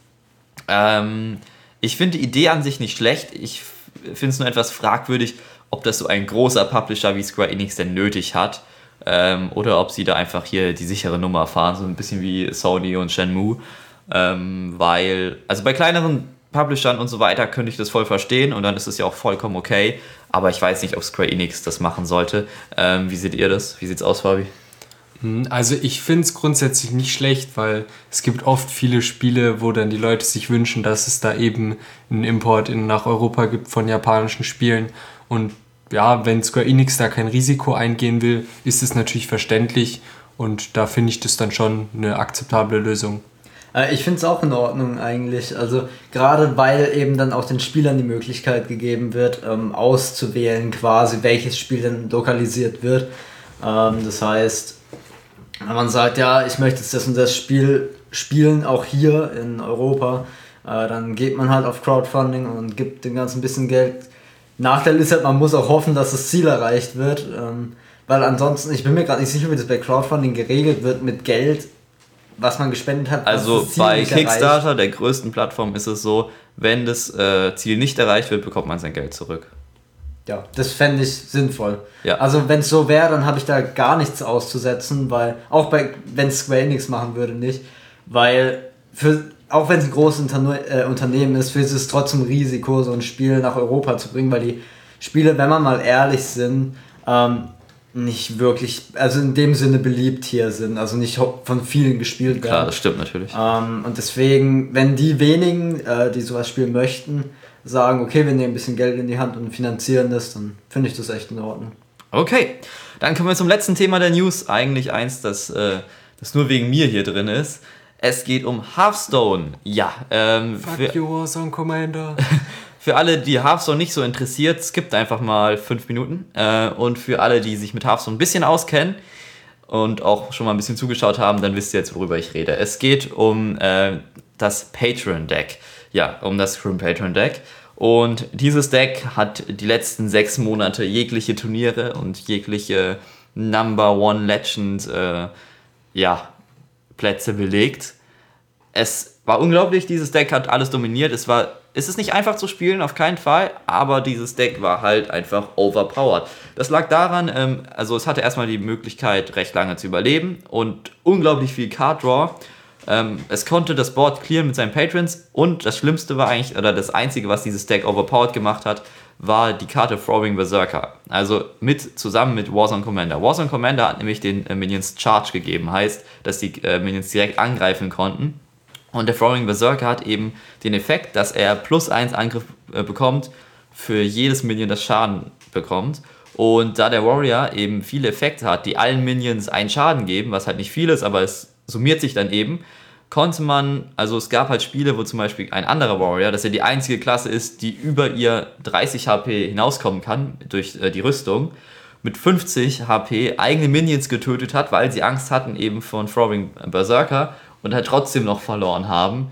Ich finde die Idee an sich nicht schlecht. Ich finde es nur etwas fragwürdig, ob das so ein großer Publisher wie Square Enix denn nötig hat. Oder ob sie da einfach hier die sichere Nummer fahren, so ein bisschen wie Sony und Shenmue. Weil, also bei kleineren Publishern und so weiter könnte ich das voll verstehen und dann ist es ja auch vollkommen okay. Aber ich weiß nicht, ob Square Enix das machen sollte. Wie seht ihr das? Wie sieht's aus, Fabi? Also ich finde es grundsätzlich nicht schlecht, weil es gibt oft viele Spiele, wo dann die Leute sich wünschen, dass es da eben einen Import nach Europa gibt von japanischen Spielen und ja, wenn Square Enix da kein Risiko eingehen will, ist es natürlich verständlich und da finde ich das dann schon eine akzeptable Lösung. Ich finde es auch in Ordnung eigentlich, also gerade weil eben dann auch den Spielern die Möglichkeit gegeben wird, auszuwählen quasi, welches Spiel denn lokalisiert wird. Das heißt, wenn man sagt, ja, ich möchte jetzt das und das Spiel spielen, auch hier in Europa, dann geht man halt auf Crowdfunding und gibt dem Ganzen ein bisschen Geld. Nachteil ist halt, man muss auch hoffen, dass das Ziel erreicht wird, weil ansonsten, ich bin mir gerade nicht sicher, wie das bei Crowdfunding geregelt wird mit Geld, was man gespendet hat. Also bei Kickstarter, der größten Plattform, ist es so, wenn das Ziel nicht erreicht wird, bekommt man sein Geld zurück. Ja, das fände ich sinnvoll. Ja. Also wenn es so wäre, dann habe ich da gar nichts auszusetzen, weil, auch wenn Square Enix machen würde, nicht, weil auch wenn es ein großes Unternehmen ist, für es ist trotzdem ein Risiko, so ein Spiel nach Europa zu bringen, weil die Spiele, wenn man mal ehrlich sind, nicht wirklich, also in dem Sinne beliebt hier sind, also nicht von vielen gespielt werden. Klar, das stimmt natürlich. Und deswegen, wenn die wenigen, die sowas spielen möchten, sagen, okay, wir nehmen ein bisschen Geld in die Hand und finanzieren das, dann finde ich das echt in Ordnung. Okay, dann kommen wir zum letzten Thema der News. Eigentlich eins, das das nur wegen mir hier drin ist. Es geht um Hearthstone. Ja, Fuck you, Warzone Commander. für alle, die Hearthstone nicht so interessiert, skippt einfach mal 5 Minuten. Und für alle, die sich mit Hearthstone ein bisschen auskennen und auch schon mal ein bisschen zugeschaut haben, dann wisst ihr jetzt, worüber ich rede. Es geht um das Patron-Deck. Ja, um das Chrome Patron-Deck. Und dieses Deck hat die letzten 6 Monate jegliche Turniere und jegliche Number One Legend Plätze belegt. Es war unglaublich, dieses Deck hat alles dominiert. Es ist nicht einfach zu spielen, auf keinen Fall, aber dieses Deck war halt einfach overpowered. Das lag daran, also es hatte erstmal die Möglichkeit, recht lange zu überleben und unglaublich viel Card Draw. Es konnte das Board clearen mit seinen Patrons und das Schlimmste war eigentlich, oder das Einzige, was dieses Deck overpowered gemacht hat, war die Karte Throwing Berserker. Also zusammen mit Warzone Commander. Warzone Commander hat nämlich den Minions Charge gegeben, heißt, dass die Minions direkt angreifen konnten. Und der Throwing Berserker hat eben den Effekt, dass er +1 Angriff bekommt für jedes Minion, das Schaden bekommt. Und da der Warrior eben viele Effekte hat, die allen Minions einen Schaden geben, was halt nicht viel ist, aber es summiert sich dann eben, konnte man, also es gab halt Spiele, wo zum Beispiel ein anderer Warrior, dass er die einzige Klasse ist, die über ihr 30 HP hinauskommen kann durch die Rüstung, mit 50 HP eigene Minions getötet hat, weil sie Angst hatten eben von Throwing Berserker und halt trotzdem noch verloren haben.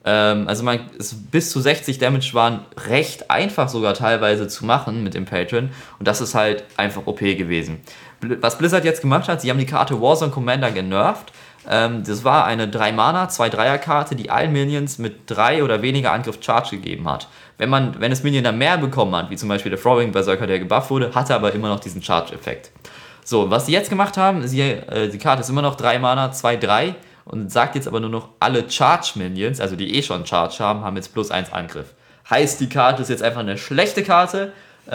Bis zu 60 Damage waren recht einfach sogar teilweise zu machen mit dem Patron und das ist halt einfach OP gewesen. Was Blizzard jetzt gemacht hat, sie haben die Karte Warzone Commander genervt. Das war eine 3-Mana, 2-3er-Karte, die allen Minions mit 3 oder weniger Angriff Charge gegeben hat. Wenn das Minion dann mehr bekommen hat, wie zum Beispiel der Throwing Berserker, der gebufft wurde, hatte aber immer noch diesen Charge-Effekt. So, was sie jetzt gemacht haben, die Karte ist immer noch 3-Mana, 2-3 und sagt jetzt aber nur noch, alle Charge-Minions, also die schon Charge haben jetzt +1 Angriff. Heißt, die Karte ist jetzt einfach eine schlechte Karte.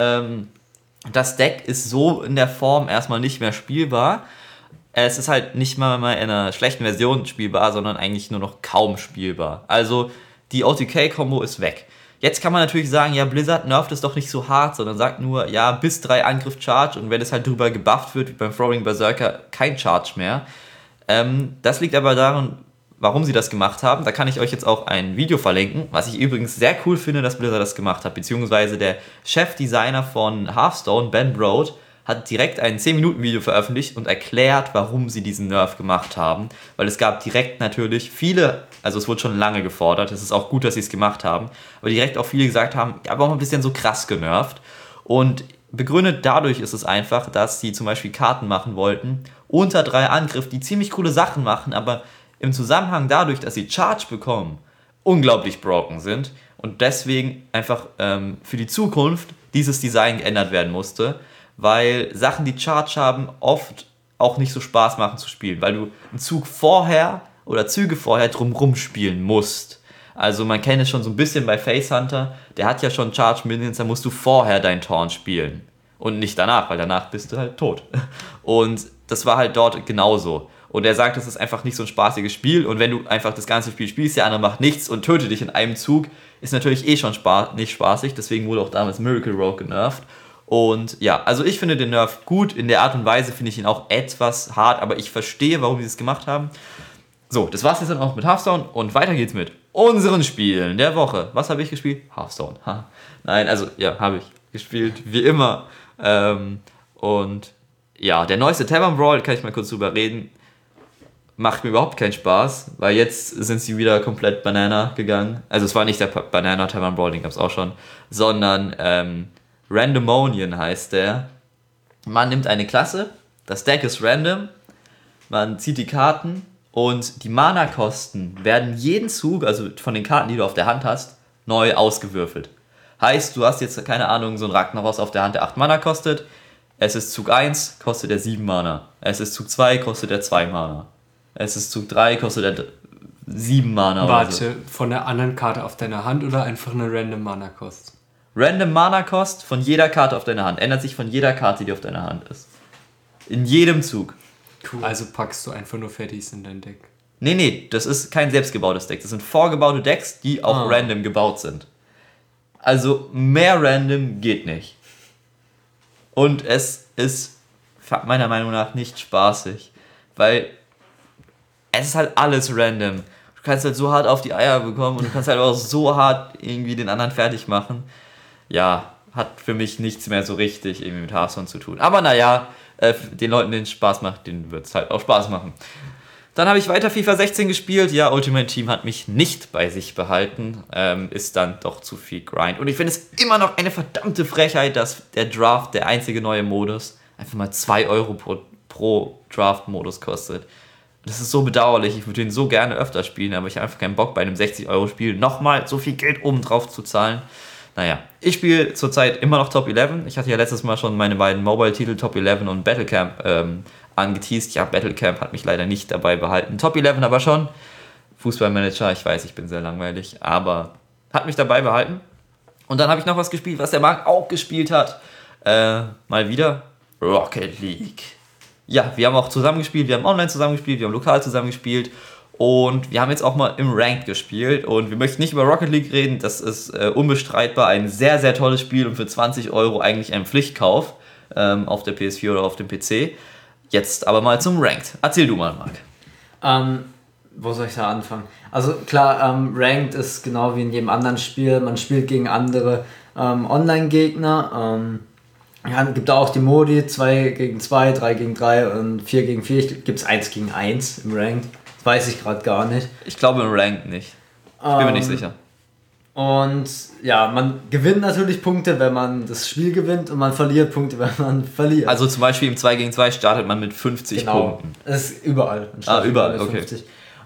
Das Deck ist so in der Form erstmal nicht mehr spielbar. Es ist halt nicht mal in einer schlechten Version spielbar, sondern eigentlich nur noch kaum spielbar. Also die OTK-Kombo ist weg. Jetzt kann man natürlich sagen, ja, Blizzard nervt es doch nicht so hart, sondern sagt nur, ja, bis 3 Angriff Charge und wenn es halt drüber gebufft wird, wie beim Throwing Berserker, kein Charge mehr. Das liegt aber daran, warum sie das gemacht haben. Da kann ich euch jetzt auch ein Video verlinken, was ich übrigens sehr cool finde, dass Blizzard das gemacht hat, beziehungsweise der Chefdesigner von Hearthstone, Ben Brode, hat direkt ein 10-Minuten-Video veröffentlicht und erklärt, warum sie diesen Nerf gemacht haben. Weil es gab direkt natürlich viele, also es wurde schon lange gefordert, es ist auch gut, dass sie es gemacht haben, aber direkt auch viele gesagt haben, ja, warum ein bisschen so krass genervt? Und begründet dadurch ist es einfach, dass sie zum Beispiel Karten machen wollten, unter 3 Angriff, die ziemlich coole Sachen machen, aber im Zusammenhang dadurch, dass sie Charge bekommen, unglaublich broken sind und deswegen einfach für die Zukunft dieses Design geändert werden musste, weil Sachen, die Charge haben, oft auch nicht so Spaß machen zu spielen, weil du einen Zug vorher oder Züge vorher drumrum spielen musst. Also man kennt es schon so ein bisschen bei Face Hunter, der hat ja schon Charge Minions, da musst du vorher dein Taunt spielen und nicht danach, weil danach bist du halt tot. Und das war halt dort genauso. Und er sagt, das ist einfach nicht so ein spaßiges Spiel und wenn du einfach das ganze Spiel spielst, der andere macht nichts und tötet dich in einem Zug, ist natürlich schon nicht spaßig, deswegen wurde auch damals Miracle Rogue genervt. Und ja, also ich finde den Nerf gut, in der Art und Weise finde ich ihn auch etwas hart, aber ich verstehe, warum sie es gemacht haben. So, das war's jetzt dann auch mit Hearthstone und weiter geht's mit unseren Spielen der Woche. Was habe ich gespielt? Hearthstone. Nein, also ja, habe ich gespielt, wie immer. Und ja, der neueste Tavern Brawl, kann ich mal kurz drüber reden, macht mir überhaupt keinen Spaß, weil jetzt sind sie wieder komplett Banana gegangen. Also es war nicht der Banana Tavern Brawl, den gab's auch schon, sondern Randomonian heißt der. Man nimmt eine Klasse, das Deck ist random, man zieht die Karten und die Mana-Kosten werden jeden Zug, also von den Karten, die du auf der Hand hast, neu ausgewürfelt. Heißt, du hast jetzt, keine Ahnung, so ein Ragnaros auf der Hand, der 8 Mana kostet. Es ist Zug 1, kostet er 7 Mana. Es ist Zug 2, kostet er 2 Mana. Es ist Zug 3, kostet er 7 Mana. Warte, so. Von der anderen Karte auf deiner Hand oder einfach eine random Mana-Kost? Random Mana-Kost von jeder Karte auf deiner Hand. Ändert sich von jeder Karte, die auf deiner Hand ist. In jedem Zug. Cool. Also packst du einfach nur Fatties in dein Deck? Nee, das ist kein selbstgebautes Deck. Das sind vorgebaute Decks, die auch random gebaut sind. Also mehr random geht nicht. Und es ist meiner Meinung nach nicht spaßig. Weil es ist halt alles random. Du kannst halt so hart auf die Eier bekommen und du kannst halt auch so hart irgendwie den anderen fertig machen. Ja, hat für mich nichts mehr so richtig irgendwie mit Hearthstone zu tun. Aber naja, den Leuten, denen es Spaß macht, denen wird es halt auch Spaß machen. Dann habe ich weiter FIFA 16 gespielt. Ja, Ultimate Team hat mich nicht bei sich behalten. Ist dann doch zu viel Grind. Und ich finde es immer noch eine verdammte Frechheit, dass der Draft, der einzige neue Modus, einfach mal 2 Euro pro Draft-Modus kostet. Das ist so bedauerlich. Ich würde den so gerne öfter spielen, aber ich habe einfach keinen Bock, bei einem 60-Euro-Spiel nochmal so viel Geld oben drauf zu zahlen. Naja, ich spiele zurzeit immer noch Top 11. Ich hatte ja letztes Mal schon meine beiden Mobile-Titel Top 11 und Battlecamp angeteased. Ja, Battlecamp hat mich leider nicht dabei behalten. Top 11 aber schon. Fußballmanager, ich weiß, ich bin sehr langweilig, aber hat mich dabei behalten. Und dann habe ich noch was gespielt, was der Marc auch gespielt hat. Mal wieder Rocket League. Ja, wir haben auch zusammen gespielt, wir haben online zusammen gespielt, wir haben lokal zusammen gespielt. Und wir haben jetzt auch mal im Ranked gespielt. Und wir möchten nicht über Rocket League reden. Das ist unbestreitbar ein sehr, sehr tolles Spiel und für 20 Euro eigentlich ein Pflichtkauf auf der PS4 oder auf dem PC. Jetzt aber mal zum Ranked. Erzähl du mal, Marc. Wo soll ich da anfangen? Also klar, Ranked ist genau wie in jedem anderen Spiel. Man spielt gegen andere Online-Gegner. Ja, gibt da auch die Modi 2 gegen 2, 3 gegen 3 und 4 gegen 4. Gibt es 1 gegen 1 im Ranked? Das weiß ich gerade gar nicht. Ich glaube im Ranked nicht. Ich bin mir nicht sicher. Und ja, man gewinnt natürlich Punkte, wenn man das Spiel gewinnt und man verliert Punkte, wenn man verliert. Also zum Beispiel im 2 gegen 2 startet man mit 50 Punkten. Das ist überall. Überall, okay. 50.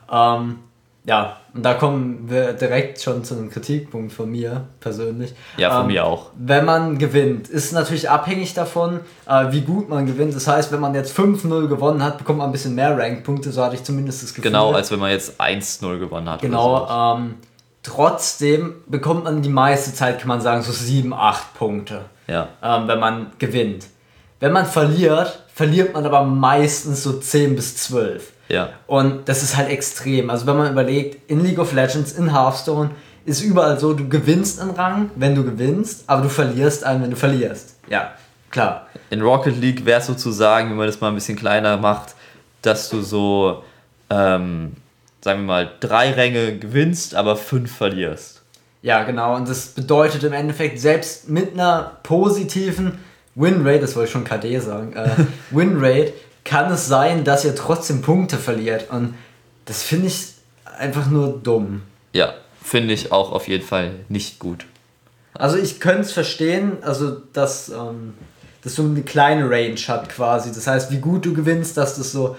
Ja, und da kommen wir direkt schon zu einem Kritikpunkt von mir persönlich. Ja, von mir auch. Wenn man gewinnt, ist natürlich abhängig davon, wie gut man gewinnt. Das heißt, wenn man jetzt 5-0 gewonnen hat, bekommt man ein bisschen mehr Rankpunkte, so hatte ich zumindest das Gefühl. Genau, als wenn man jetzt 1-0 gewonnen hat. Genau, trotzdem bekommt man die meiste Zeit, kann man sagen, so 7-8 Punkte, ja. Wenn man gewinnt. Wenn man verliert, verliert man aber meistens so 10 bis 12. Ja. Und das ist halt extrem. Also wenn man überlegt, in League of Legends, in Hearthstone, ist überall so, du gewinnst einen Rang, wenn du gewinnst, aber du verlierst einen, wenn du verlierst. Ja, klar. In Rocket League wäre es sozusagen, wenn man das mal ein bisschen kleiner macht, dass du so, sagen wir mal, 3 Ränge gewinnst, aber 5 verlierst. Ja, genau. Und das bedeutet im Endeffekt, selbst mit einer positiven Winrate, das wollte ich schon KD sagen, Winrate, kann es sein, dass ihr trotzdem Punkte verliert. Und das finde ich einfach nur dumm. Ja, finde ich auch auf jeden Fall nicht gut. Also ich könnte es verstehen, also dass so eine kleine Range hat quasi. Das heißt, wie gut du gewinnst, dass das so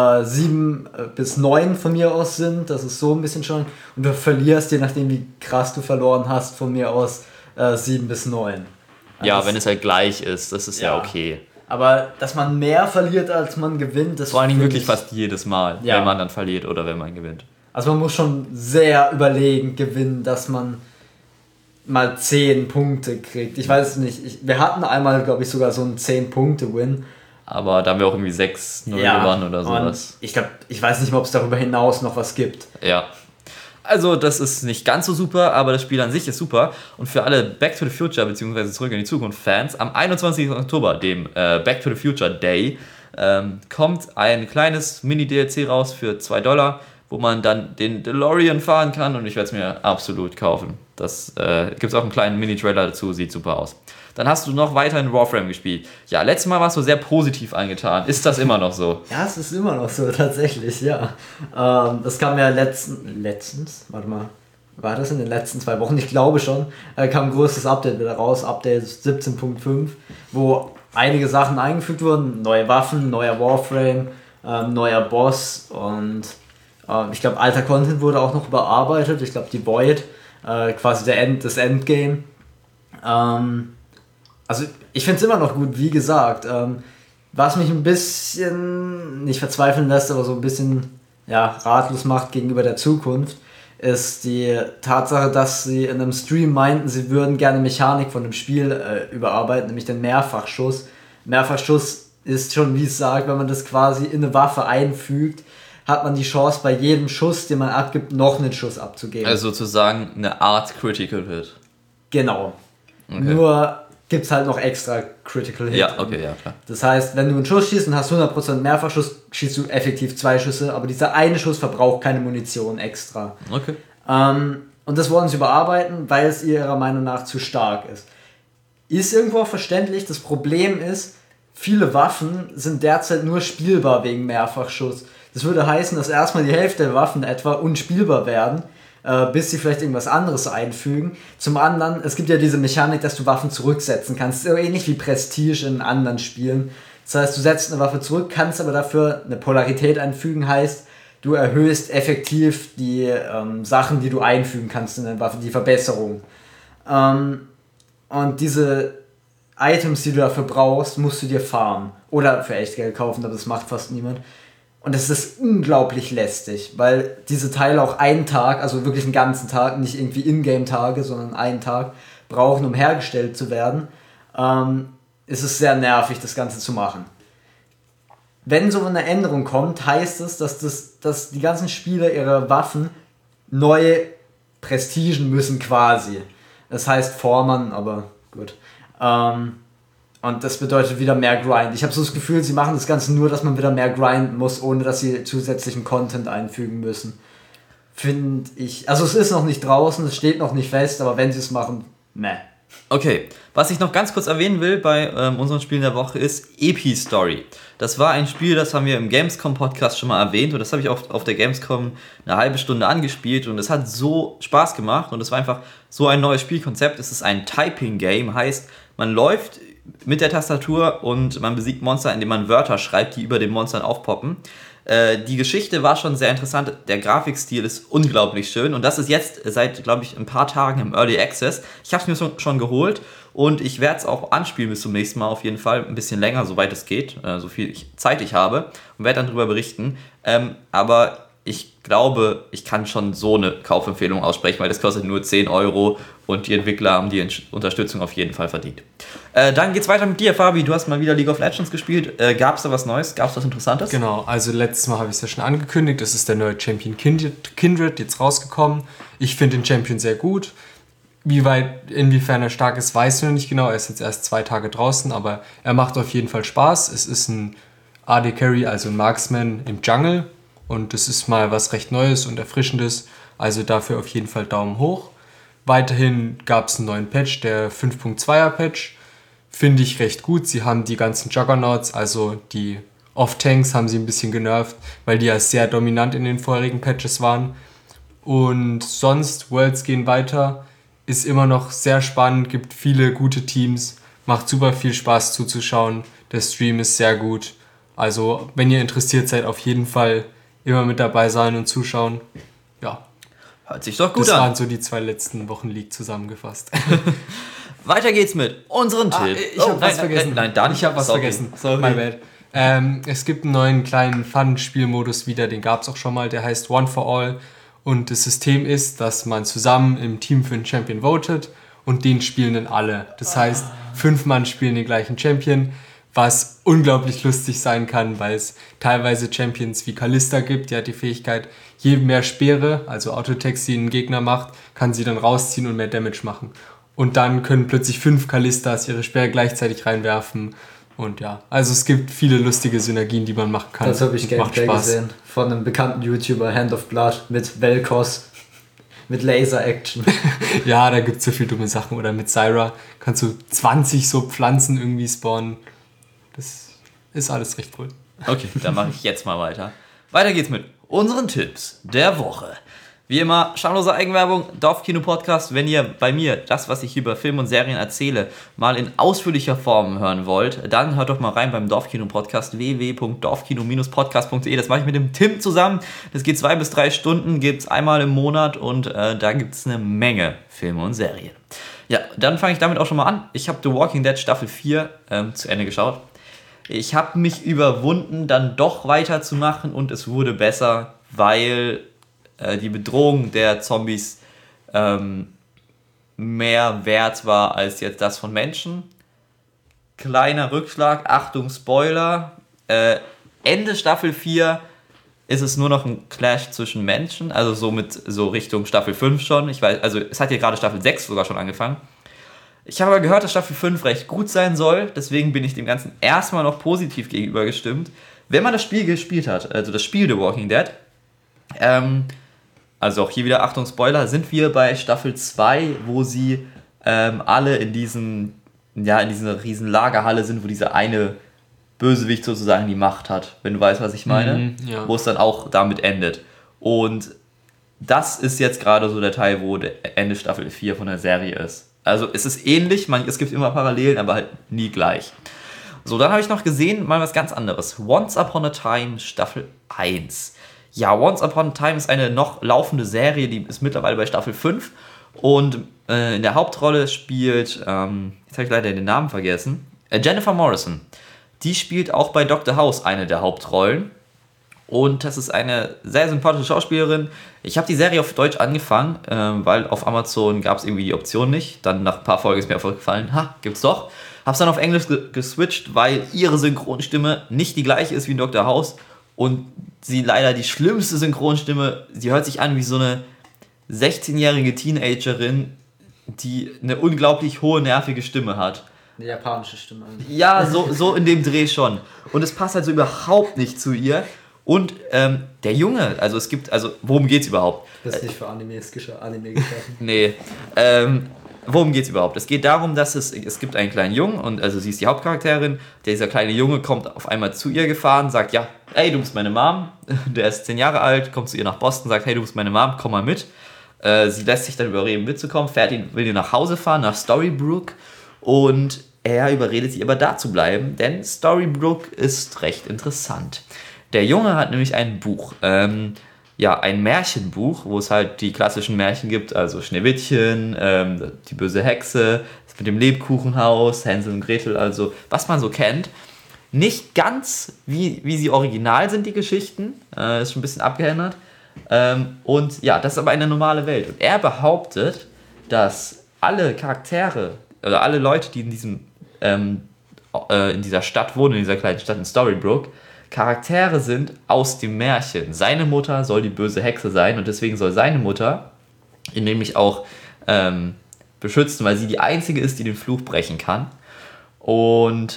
7 bis 9 von mir aus sind. Das ist so ein bisschen schon. Und du verlierst, je nachdem wie krass du verloren hast, von mir aus 7 bis 9. Also ja, wenn es halt gleich ist, das ist ja okay. Aber dass man mehr verliert, als man gewinnt, das vor allen Dingen wirklich fast jedes Mal, ja. Wenn man dann verliert oder wenn man gewinnt. Also man muss schon sehr überlegend gewinnen, dass man mal 10 Punkte kriegt. Ich weiß es nicht. Wir hatten einmal, glaube ich, sogar so einen 10-Punkte-Win. Aber da haben wir auch irgendwie 6-0 gewonnen oder sowas. Ich weiß nicht mehr, ob es darüber hinaus noch was gibt. Ja. Also das ist nicht ganz so super, aber das Spiel an sich ist super. Und für alle Back to the Future bzw. Zurück in die Zukunft Fans, am 21. Oktober, dem Back to the Future Day, kommt ein kleines Mini-DLC raus für $2, wo man dann den DeLorean fahren kann und ich werde es mir absolut kaufen. Das gibt es auch einen kleinen Mini-Trailer dazu, sieht super aus. Dann hast du noch weiter in Warframe gespielt. Ja, letztes Mal warst du sehr positiv angetan. Ist das immer noch so? Ja, es ist immer noch so, tatsächlich, ja. Das kam ja letztens, warte mal, war das in den letzten 2 Wochen? Ich glaube schon, kam ein großes Update wieder raus, Update 17.5, wo einige Sachen eingefügt wurden, neue Waffen, neuer Warframe, neuer Boss und ich glaube, alter Content wurde auch noch überarbeitet, ich glaube, die Void, quasi das Endgame. Also ich finde es immer noch gut, wie gesagt. Was mich ein bisschen, nicht verzweifeln lässt, aber so ein bisschen ratlos macht gegenüber der Zukunft, ist die Tatsache, dass sie in einem Stream meinten, sie würden gerne Mechanik von dem Spiel überarbeiten, nämlich den Mehrfachschuss. Mehrfachschuss ist schon, wie es sagt, wenn man das quasi in eine Waffe einfügt, hat man die Chance, bei jedem Schuss, den man abgibt, noch einen Schuss abzugeben. Also sozusagen eine Art Critical Hit. Genau. Okay. Nur gibt es halt noch extra Critical Hit. Ja, okay, ja, klar. Das heißt, wenn du einen Schuss schießt und hast 100% Mehrfachschuss, schießt du effektiv 2 Schüsse, aber dieser eine Schuss verbraucht keine Munition extra. Okay. Und das wollen sie überarbeiten, weil es ihrer Meinung nach zu stark ist. Ist irgendwo auch verständlich. Das Problem ist, viele Waffen sind derzeit nur spielbar wegen Mehrfachschuss. Das würde heißen, dass erstmal die Hälfte der Waffen etwa unspielbar werden, bis sie vielleicht irgendwas anderes einfügen. Zum anderen, es gibt ja diese Mechanik, dass du Waffen zurücksetzen kannst. So ähnlich wie Prestige in anderen Spielen. Das heißt, du setzt eine Waffe zurück, kannst aber dafür eine Polarität einfügen, heißt, du erhöhst effektiv die Sachen, die du einfügen kannst in eine Waffe, die Verbesserung. Und diese Items, die du dafür brauchst, musst du dir farmen. Oder für Echtgeld kaufen, aber das macht fast niemand. Und das ist unglaublich lästig, weil diese Teile auch einen Tag, also wirklich einen ganzen Tag, nicht irgendwie Ingame-Tage, sondern einen Tag brauchen, um hergestellt zu werden, ist es sehr nervig, das Ganze zu machen. Wenn so eine Änderung kommt, heißt es, dass die ganzen Spieler ihre Waffen neu prestigen müssen quasi. Das heißt Formen, aber gut. Und das bedeutet wieder mehr Grind. Ich habe so das Gefühl, sie machen das Ganze nur, dass man wieder mehr grinden muss, ohne dass sie zusätzlichen Content einfügen müssen. Finde ich. Also es ist noch nicht draußen, es steht noch nicht fest, aber wenn sie es machen, meh. Okay, was ich noch ganz kurz erwähnen will bei unseren Spielen der Woche ist Epi-Story. Das war ein Spiel, das haben wir im Gamescom-Podcast schon mal erwähnt und das habe ich auch auf der Gamescom eine halbe Stunde angespielt und es hat so Spaß gemacht und es war einfach so ein neues Spielkonzept. Es ist ein Typing-Game, heißt, man läuft mit der Tastatur und man besiegt Monster, indem man Wörter schreibt, die über den Monstern aufpoppen. Die Geschichte war schon sehr interessant, der Grafikstil ist unglaublich schön und das ist jetzt seit, glaube ich, ein paar Tagen im Early Access. Ich habe es mir schon geholt und ich werde es auch anspielen bis zum nächsten Mal auf jeden Fall, ein bisschen länger, soweit es geht, so viel Zeit ich habe und werde dann darüber berichten. Aber ich glaube, ich kann schon so eine Kaufempfehlung aussprechen, weil das kostet nur 10 € und die Entwickler haben die Unterstützung auf jeden Fall verdient. Dann geht's weiter mit dir, Fabi. Du hast mal wieder League of Legends gespielt. Gab es da was Neues? Gab es was Interessantes? Genau, also letztes Mal habe ich es ja schon angekündigt. Es ist der neue Champion Kindred jetzt rausgekommen. Ich finde den Champion sehr gut. Inwiefern er stark ist, weiß ich noch nicht genau. Er ist jetzt erst 2 Tage draußen, aber er macht auf jeden Fall Spaß. Es ist ein AD Carry, also ein Marksman im Jungle. Und das ist mal was recht Neues und Erfrischendes. Also dafür auf jeden Fall Daumen hoch. Weiterhin gab es einen neuen Patch, der 5.2er Patch. Finde ich recht gut. Sie haben die ganzen Juggernauts, also die Off-Tanks, haben sie ein bisschen genervt, weil die ja sehr dominant in den vorherigen Patches waren. Und sonst, Worlds gehen weiter. Ist immer noch sehr spannend, gibt viele gute Teams. Macht super viel Spaß zuzuschauen. Der Stream ist sehr gut. Also, wenn ihr interessiert seid, auf jeden Fall immer mit dabei sein und zuschauen. Ja. Hört sich doch gut an. Das an. waren so die 2 letzten Wochen League zusammengefasst. Weiter geht's mit unseren Tipp. Ich habe was vergessen. Nein, dann. Ich habe was vergessen. Sorry. My bad. Es gibt einen neuen kleinen Fun-Spielmodus wieder, den gab es auch schon mal, der heißt One for All. Und das System ist, dass man zusammen im Team für einen Champion votet und den spielen dann alle. Das heißt, 5 Mann spielen den gleichen Champion, was unglaublich lustig sein kann, weil es teilweise Champions wie Kalista gibt, die hat die Fähigkeit, je mehr Speere, also Autotext, die ein Gegner macht, kann sie dann rausziehen und mehr Damage machen. Und dann können plötzlich 5 Kalistas ihre Speere gleichzeitig reinwerfen. Und ja, also es gibt viele lustige Synergien, die man machen kann. Das habe ich Gameplay gesehen von einem bekannten YouTuber, Hand of Blood, mit Vel'Koz, mit Laser-Action. Ja, da gibt es so viele dumme Sachen. Oder mit Zyra kannst du 20 so Pflanzen irgendwie spawnen. Das ist alles recht cool. Okay, dann mache ich jetzt mal weiter. Weiter geht's mit unseren Tipps der Woche. Wie immer, schamlose Eigenwerbung, Dorfkino-Podcast. Wenn ihr bei mir das, was ich über Film und Serien erzähle, mal in ausführlicher Form hören wollt, dann hört doch mal rein beim Dorfkino-Podcast, www.dorfkino-podcast.de. Das mache ich mit dem Tim zusammen. Das geht 2 bis 3 Stunden, gibt's einmal im Monat und da gibt's eine Menge Filme und Serien. Ja, dann fange ich damit auch schon mal an. Ich habe The Walking Dead Staffel 4 zu Ende geschaut. Ich habe mich überwunden, dann doch weiterzumachen und es wurde besser, weil die Bedrohung der Zombies mehr wert war als jetzt das von Menschen. Kleiner Rückschlag, Achtung Spoiler, Ende Staffel 4 ist es nur noch ein Clash zwischen Menschen, also so Richtung Staffel 5 schon. Ich weiß, also es hat ja gerade Staffel 6 sogar schon angefangen. Ich habe aber gehört, dass Staffel 5 recht gut sein soll, deswegen bin ich dem Ganzen erstmal noch positiv gegenüber gestimmt. Wenn man das Spiel gespielt hat, also das Spiel The Walking Dead, also auch hier wieder, Achtung, Spoiler, sind wir bei Staffel 2, wo sie alle in dieser riesen Lagerhalle sind, wo dieser eine Bösewicht sozusagen die Macht hat, wenn du weißt, was ich meine, ja. wo es dann auch damit endet. Und das ist jetzt gerade so der Teil, wo der Ende Staffel 4 von der Serie ist. Also es ist ähnlich, es gibt immer Parallelen, aber halt nie gleich. So, dann habe ich noch gesehen, mal was ganz anderes. Once Upon a Time Staffel 1. Ja, Once Upon a Time ist eine noch laufende Serie, die ist mittlerweile bei Staffel 5. Und in der Hauptrolle spielt, jetzt habe ich leider den Namen vergessen, Jennifer Morrison. Die spielt auch bei Dr. House eine der Hauptrollen. Und das ist eine sehr sympathische Schauspielerin. Ich habe die Serie auf Deutsch angefangen, weil auf Amazon gab es irgendwie die Option nicht. Dann nach ein paar Folgen ist mir aufgefallen, gibt's doch. Hab's dann auf Englisch geswitcht, weil ihre Synchronstimme nicht die gleiche ist wie in Dr. House. Und sie leider die schlimmste Synchronstimme, sie hört sich an wie so eine 16-jährige Teenagerin, die eine unglaublich hohe, nervige Stimme hat. Eine japanische Stimme. Ja, so in dem Dreh schon. Und es passt halt so überhaupt nicht zu ihr. Und der Junge, worum geht's überhaupt? Das ist nicht für Anime geschaffen. Nee. Worum geht's überhaupt? Es geht darum, dass es gibt einen kleinen Jungen, und also sie ist die Hauptcharakterin. Dieser kleine Junge kommt auf einmal zu ihr gefahren, sagt, ja, ey, du bist meine Mom. Der ist 10 Jahre alt, kommt zu ihr nach Boston, sagt, hey, du bist meine Mom, komm mal mit. Sie lässt sich dann überreden, mitzukommen, will ihn nach Hause fahren, nach Storybrooke. Und er überredet sie aber da zu bleiben, denn Storybrooke ist recht interessant. Der Junge hat nämlich ein Buch, ein Märchenbuch, wo es halt die klassischen Märchen gibt, also Schneewittchen, die böse Hexe, das mit dem Lebkuchenhaus, Hänsel und Gretel, also was man so kennt. Nicht ganz, wie sie original sind, die Geschichten, ist schon ein bisschen abgeändert. Und ja, das ist aber eine normale Welt. Und er behauptet, dass alle Charaktere oder alle Leute, die in dieser Stadt wohnen, in dieser kleinen Stadt in Storybrooke, Charaktere sind aus dem Märchen. Seine Mutter soll die böse Hexe sein und deswegen soll seine Mutter ihn nämlich auch beschützen, weil sie die einzige ist, die den Fluch brechen kann. Und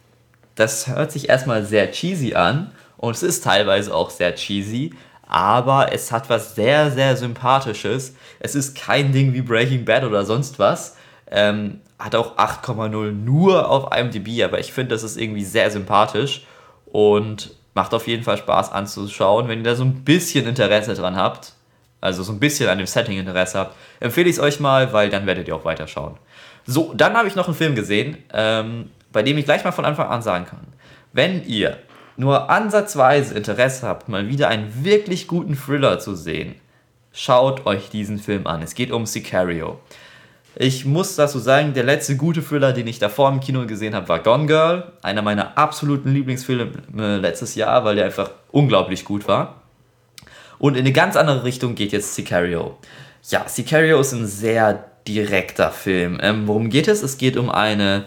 das hört sich erstmal sehr cheesy an und es ist teilweise auch sehr cheesy, aber es hat was sehr, sehr Sympathisches. Es ist kein Ding wie Breaking Bad oder sonst was. Hat auch 8,0 nur auf IMDb, aber ich finde, das ist irgendwie sehr sympathisch und macht auf jeden Fall Spaß anzuschauen. Wenn ihr da so ein bisschen Interesse dran habt, also so ein bisschen an dem Setting Interesse habt, empfehle ich es euch mal, weil dann werdet ihr auch weiterschauen. So, dann habe ich noch einen Film gesehen, bei dem ich gleich mal von Anfang an sagen kann, wenn ihr nur ansatzweise Interesse habt, mal wieder einen wirklich guten Thriller zu sehen, schaut euch diesen Film an. Es geht um Sicario. Ich muss dazu sagen, der letzte gute Thriller, den ich davor im Kino gesehen habe, war Gone Girl. Einer meiner absoluten Lieblingsfilme letztes Jahr, weil der einfach unglaublich gut war. Und in eine ganz andere Richtung geht jetzt Sicario. Ja, Sicario ist ein sehr direkter Film. Worum geht es? Es geht um eine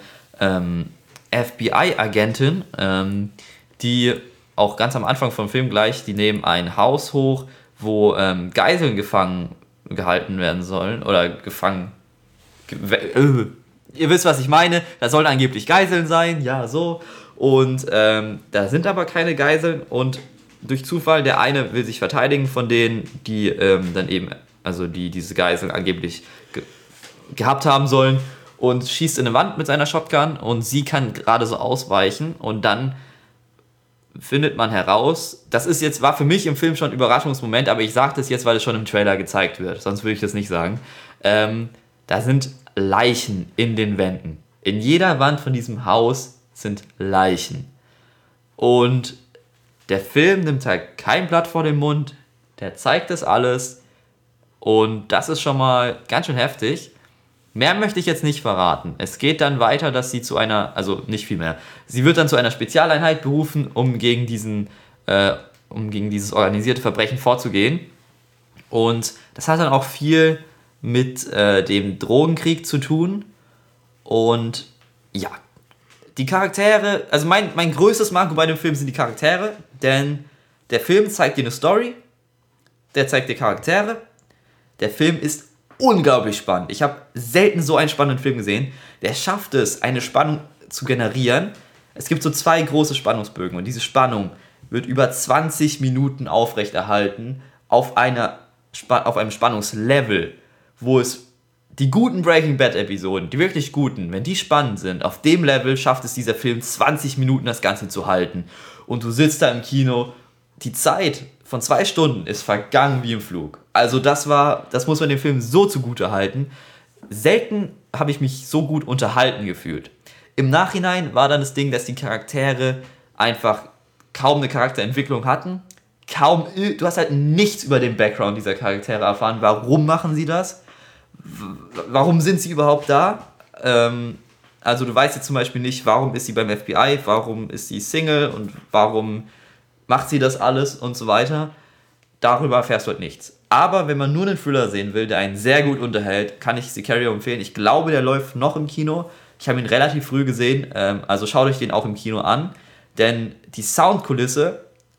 FBI-Agentin, die auch ganz am Anfang vom Film gleich, die nehmen ein Haus hoch, wo Geiseln gefangen gehalten werden sollen oder gefangen. Ihr wisst, was ich meine. Da sollen angeblich Geiseln sein, ja, so. Und da sind aber keine Geiseln und durch Zufall, der eine will sich verteidigen von denen, die dann eben, also die diese Geiseln angeblich gehabt haben sollen und schießt in eine Wand mit seiner Shotgun und sie kann gerade so ausweichen und dann findet man heraus, war für mich im Film schon ein Überraschungsmoment, aber ich sage das jetzt, weil es schon im Trailer gezeigt wird, sonst würde ich das nicht sagen. Da sind Leichen in den Wänden. In jeder Wand von diesem Haus sind Leichen. Und der Film nimmt halt kein Blatt vor den Mund, der zeigt das alles und das ist schon mal ganz schön heftig. Mehr möchte ich jetzt nicht verraten. Es geht dann weiter, dass sie nicht viel mehr. Sie wird dann zu einer Spezialeinheit berufen, um gegen dieses organisierte Verbrechen vorzugehen. Und das hat dann auch viel mit dem Drogenkrieg zu tun. Und ja, die Charaktere, also mein größtes Manko bei dem Film sind die Charaktere, denn der Film zeigt dir eine Story, der zeigt dir Charaktere, der Film ist unglaublich spannend. Ich habe selten so einen spannenden Film gesehen. Der schafft es, eine Spannung zu generieren. Es gibt so 2 große Spannungsbögen und diese Spannung wird über 20 Minuten aufrechterhalten auf einem Spannungslevel, wo es die guten Breaking Bad Episoden, die wirklich guten, wenn die spannend sind, auf dem Level schafft es dieser Film 20 Minuten das Ganze zu halten. Und du sitzt da im Kino, die Zeit von 2 Stunden ist vergangen wie im Flug. Also das muss man dem Film so zugute halten. Selten habe ich mich so gut unterhalten gefühlt. Im Nachhinein war dann das Ding, dass die Charaktere einfach kaum eine Charakterentwicklung hatten. Du hast halt nichts über den Background dieser Charaktere erfahren. Warum machen sie das? Warum sind sie überhaupt da? Also du weißt jetzt zum Beispiel nicht, warum ist sie beim FBI, warum ist sie Single und warum macht sie das alles und so weiter. Darüber erfährst du halt nichts. Aber wenn man nur einen Thriller sehen will, der einen sehr gut unterhält, kann ich Sicario empfehlen. Ich glaube, der läuft noch im Kino. Ich habe ihn relativ früh gesehen, also schaut euch den auch im Kino an. Denn die Soundkulisse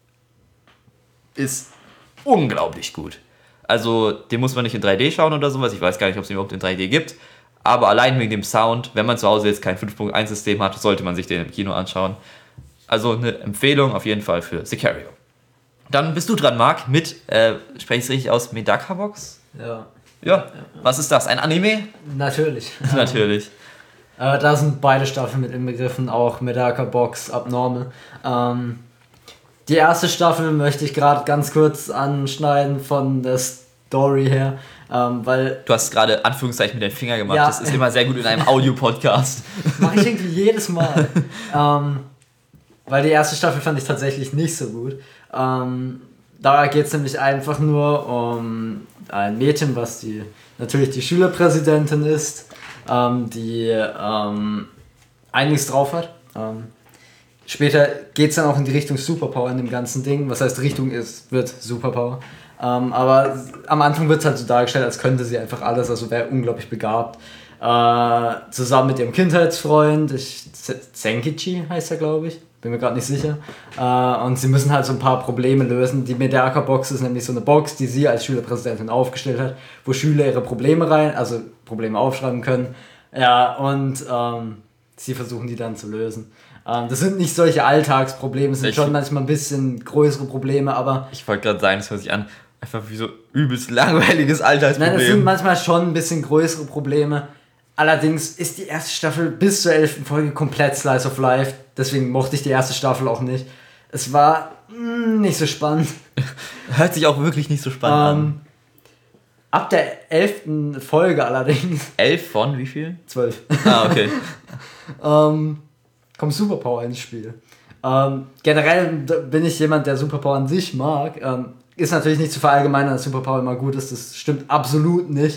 ist unglaublich gut. Also den muss man nicht in 3D schauen oder sowas. Ich weiß gar nicht, ob es ihn überhaupt in 3D gibt. Aber allein wegen dem Sound, wenn man zu Hause jetzt kein 5.1-System hat, sollte man sich den im Kino anschauen. Also eine Empfehlung auf jeden Fall für Sicario. Dann bist du dran, Marc, mit, spreche ich es richtig aus, Medaka-Box? Ja. Was ist das? Ein Anime? Natürlich. Natürlich. Da sind beide Staffeln mit inbegriffen, auch Medaka Box, Abnormal. Die erste Staffel möchte ich gerade ganz kurz anschneiden von der Story her, weil... Du hast gerade Anführungszeichen mit den Finger gemacht, ja, das ist immer sehr gut in einem Audio-Podcast. Mache ich irgendwie jedes Mal. Weil die erste Staffel fand ich tatsächlich nicht so gut. Da geht es nämlich einfach nur um ein Mädchen, was natürlich die Schülerpräsidentin ist, die einiges drauf hat. Später geht es dann auch in die Richtung Superpower in dem ganzen Ding. Was heißt Richtung wird Superpower. Aber am Anfang wird es halt so dargestellt, als könnte sie einfach alles, also wäre unglaublich begabt. Zusammen mit ihrem Kindheitsfreund, Zenkichi heißt er, glaube ich. Bin mir gerade nicht sicher. Und sie müssen halt so ein paar Probleme lösen. Die Medaka-Box ist nämlich so eine Box, die sie als Schülerpräsidentin aufgestellt hat, wo Schüler ihre Probleme Probleme aufschreiben können. Ja, und sie versuchen die dann zu lösen. Das sind nicht solche Alltagsprobleme, es sind schon manchmal ein bisschen größere Probleme, aber... Ich wollte gerade sagen, das hört sich an, einfach wie so übelst langweiliges Alltagsproblem. Nein, es sind manchmal schon ein bisschen größere Probleme. Allerdings ist die erste Staffel bis zur 11. Folge komplett Slice of Life. Deswegen mochte ich die erste Staffel auch nicht. Es war nicht so spannend. Hört sich auch wirklich nicht so spannend an. Ab der 11. Folge allerdings... 11 von wie viel? 12. Ah, okay. Kommt Superpower ins Spiel. Generell bin ich jemand, der Superpower an sich mag. Ist natürlich nicht zu verallgemeinern, dass Superpower immer gut ist. Das stimmt absolut nicht.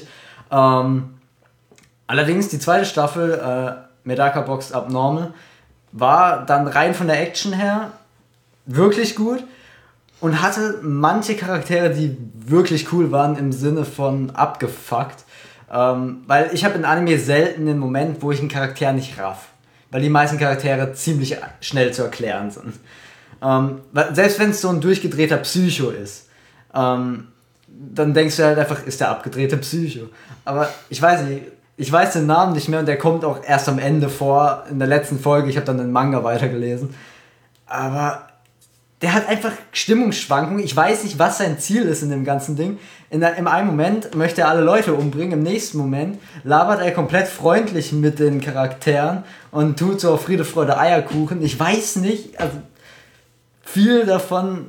Allerdings die zweite Staffel, Medaka Box Abnormal, war dann rein von der Action her wirklich gut und hatte manche Charaktere, die wirklich cool waren im Sinne von abgefuckt. Weil ich habe in Anime selten den Moment, wo ich einen Charakter nicht raff. Weil die meisten Charaktere ziemlich schnell zu erklären sind. Selbst wenn es so ein durchgedrehter Psycho ist, dann denkst du halt einfach, ist der abgedrehte Psycho. Aber ich weiß nicht, ich weiß den Namen nicht mehr und der kommt auch erst am Ende vor, in der letzten Folge. Ich habe dann den Manga weitergelesen. Aber der hat einfach Stimmungsschwankungen. Ich weiß nicht, was sein Ziel ist in dem ganzen Ding. Im einen Moment möchte er alle Leute umbringen, im nächsten Moment labert er komplett freundlich mit den Charakteren und tut so auf Friede, Freude, Eierkuchen. Ich weiß nicht, also viel davon...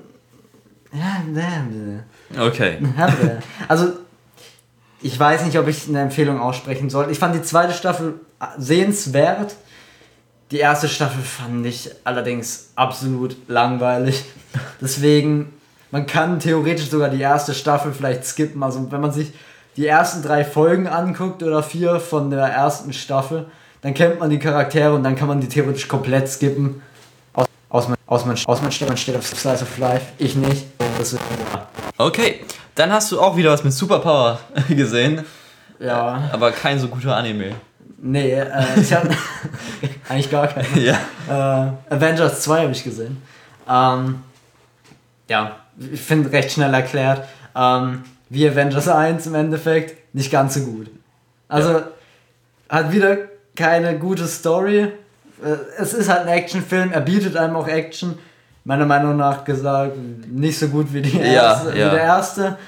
Ja, okay. Also, ich weiß nicht, ob ich eine Empfehlung aussprechen soll. Ich fand die zweite Staffel sehenswert. Die erste Staffel fand ich allerdings absolut langweilig. Deswegen, man kann theoretisch sogar die erste Staffel vielleicht skippen. Also wenn man sich die ersten 3 Folgen anguckt oder 4 von der ersten Staffel, dann kennt man die Charaktere und dann kann man die theoretisch komplett skippen. Man steht auf Slice of Life, ich nicht. Okay, dann hast du auch wieder was mit Superpower gesehen. Ja. Aber kein so guter Anime. Nee, ich habe eigentlich gar keinen. Ja. Avengers 2 habe ich gesehen. Ja, ich finde recht schnell erklärt. wie Avengers 1 im Endeffekt, nicht ganz so gut. Also hat wieder keine gute Story. Es ist halt ein Actionfilm, er bietet einem auch Action. Meiner Meinung nach gesagt, nicht so gut wie, wie der erste.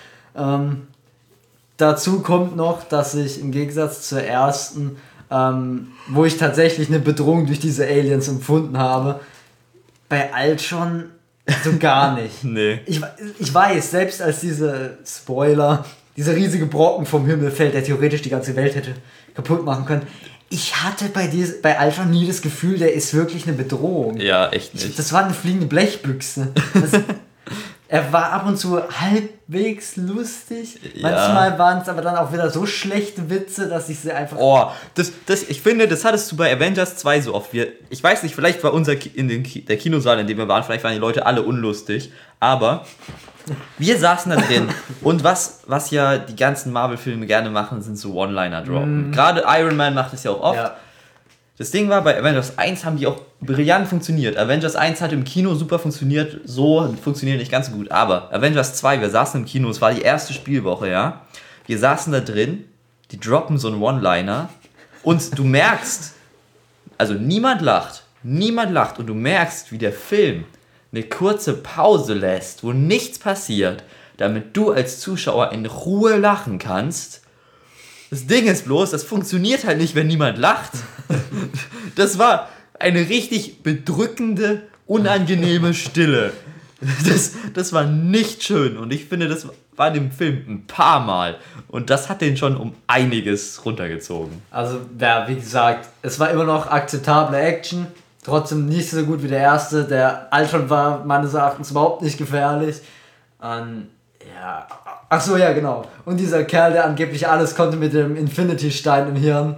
Dazu kommt noch, dass ich im Gegensatz zur ersten, wo ich tatsächlich eine Bedrohung durch diese Aliens empfunden habe, bei Ultron so gar nicht. Nee. Ich weiß, selbst als diese Spoiler, dieser riesige Brocken vom Himmel fällt, der theoretisch die ganze Welt hätte kaputt machen können, ich hatte bei Ultron nie das Gefühl, der ist wirklich eine Bedrohung. Ja, echt nicht. Das war eine fliegende Blechbüchse. Er war ab und zu halbwegs lustig. Ja. Manchmal waren es aber dann auch wieder so schlechte Witze, dass ich sie einfach... Ich finde, das hattest du bei Avengers 2 so oft. Ich weiß nicht, vielleicht war der Kinosaal, in dem wir waren, vielleicht waren die Leute alle unlustig, aber wir saßen da drin und was ja die ganzen Marvel-Filme gerne machen, sind so One-Liner droppen. Gerade Iron Man macht es ja auch oft. Ja. Das Ding war, bei Avengers 1 haben die auch brillant funktioniert. Avengers 1 hat im Kino super funktioniert, so funktioniert nicht ganz so gut. Aber Avengers 2, wir saßen im Kino, es war die erste Spielwoche, ja. Wir saßen da drin, die droppen so einen One-Liner und du merkst, also niemand lacht und du merkst, wie der Film eine kurze Pause lässt, wo nichts passiert, damit du als Zuschauer in Ruhe lachen kannst. Das Ding ist bloß, das funktioniert halt nicht, wenn niemand lacht. Das war eine richtig bedrückende, unangenehme Stille. Das war nicht schön und ich finde, das war in dem Film ein paar Mal und das hat den schon um einiges runtergezogen. Also, ja, wie gesagt, es war immer noch akzeptable Action, trotzdem nicht so gut wie der erste. Der Ultron war meines Erachtens überhaupt nicht gefährlich. Ja... Ach so, ja, genau. Und dieser Kerl, der angeblich alles konnte mit dem Infinity-Stein im Hirn.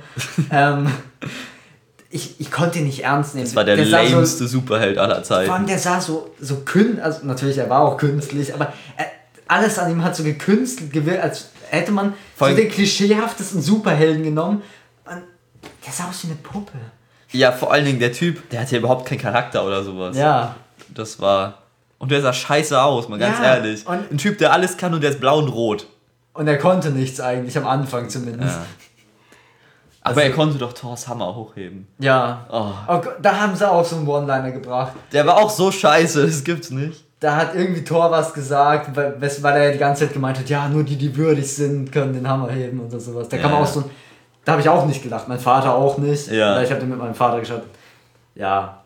Ich konnte ihn nicht ernst nehmen. Das war der lameste Superheld aller Zeiten. Vor allem, der sah so also natürlich, er war auch künstlich, aber alles an ihm hat so gekünstelt gewirkt, als hätte man so den klischeehaftesten Superhelden genommen. Und der sah aus wie eine Puppe. Ja, vor allen Dingen der Typ, der hatte ja überhaupt keinen Charakter oder sowas. Ja. Das war... Und der sah scheiße aus, mal ganz ehrlich. Ein Typ, der alles kann und der ist blau und rot. Und er konnte nichts eigentlich, am Anfang zumindest. Ja. Aber er konnte doch Thors Hammer hochheben. Ja. Oh, da haben sie auch so einen One-Liner gebracht. Der war auch so scheiße, das gibt's nicht. Da hat irgendwie Thor was gesagt, weil er die ganze Zeit gemeint hat, ja, nur die würdig sind, können den Hammer heben oder sowas. Da kann man auch so... Da habe ich auch nicht gelacht, mein Vater auch nicht. Ja. Weil ich habe den mit meinem Vater geschaut. Ja.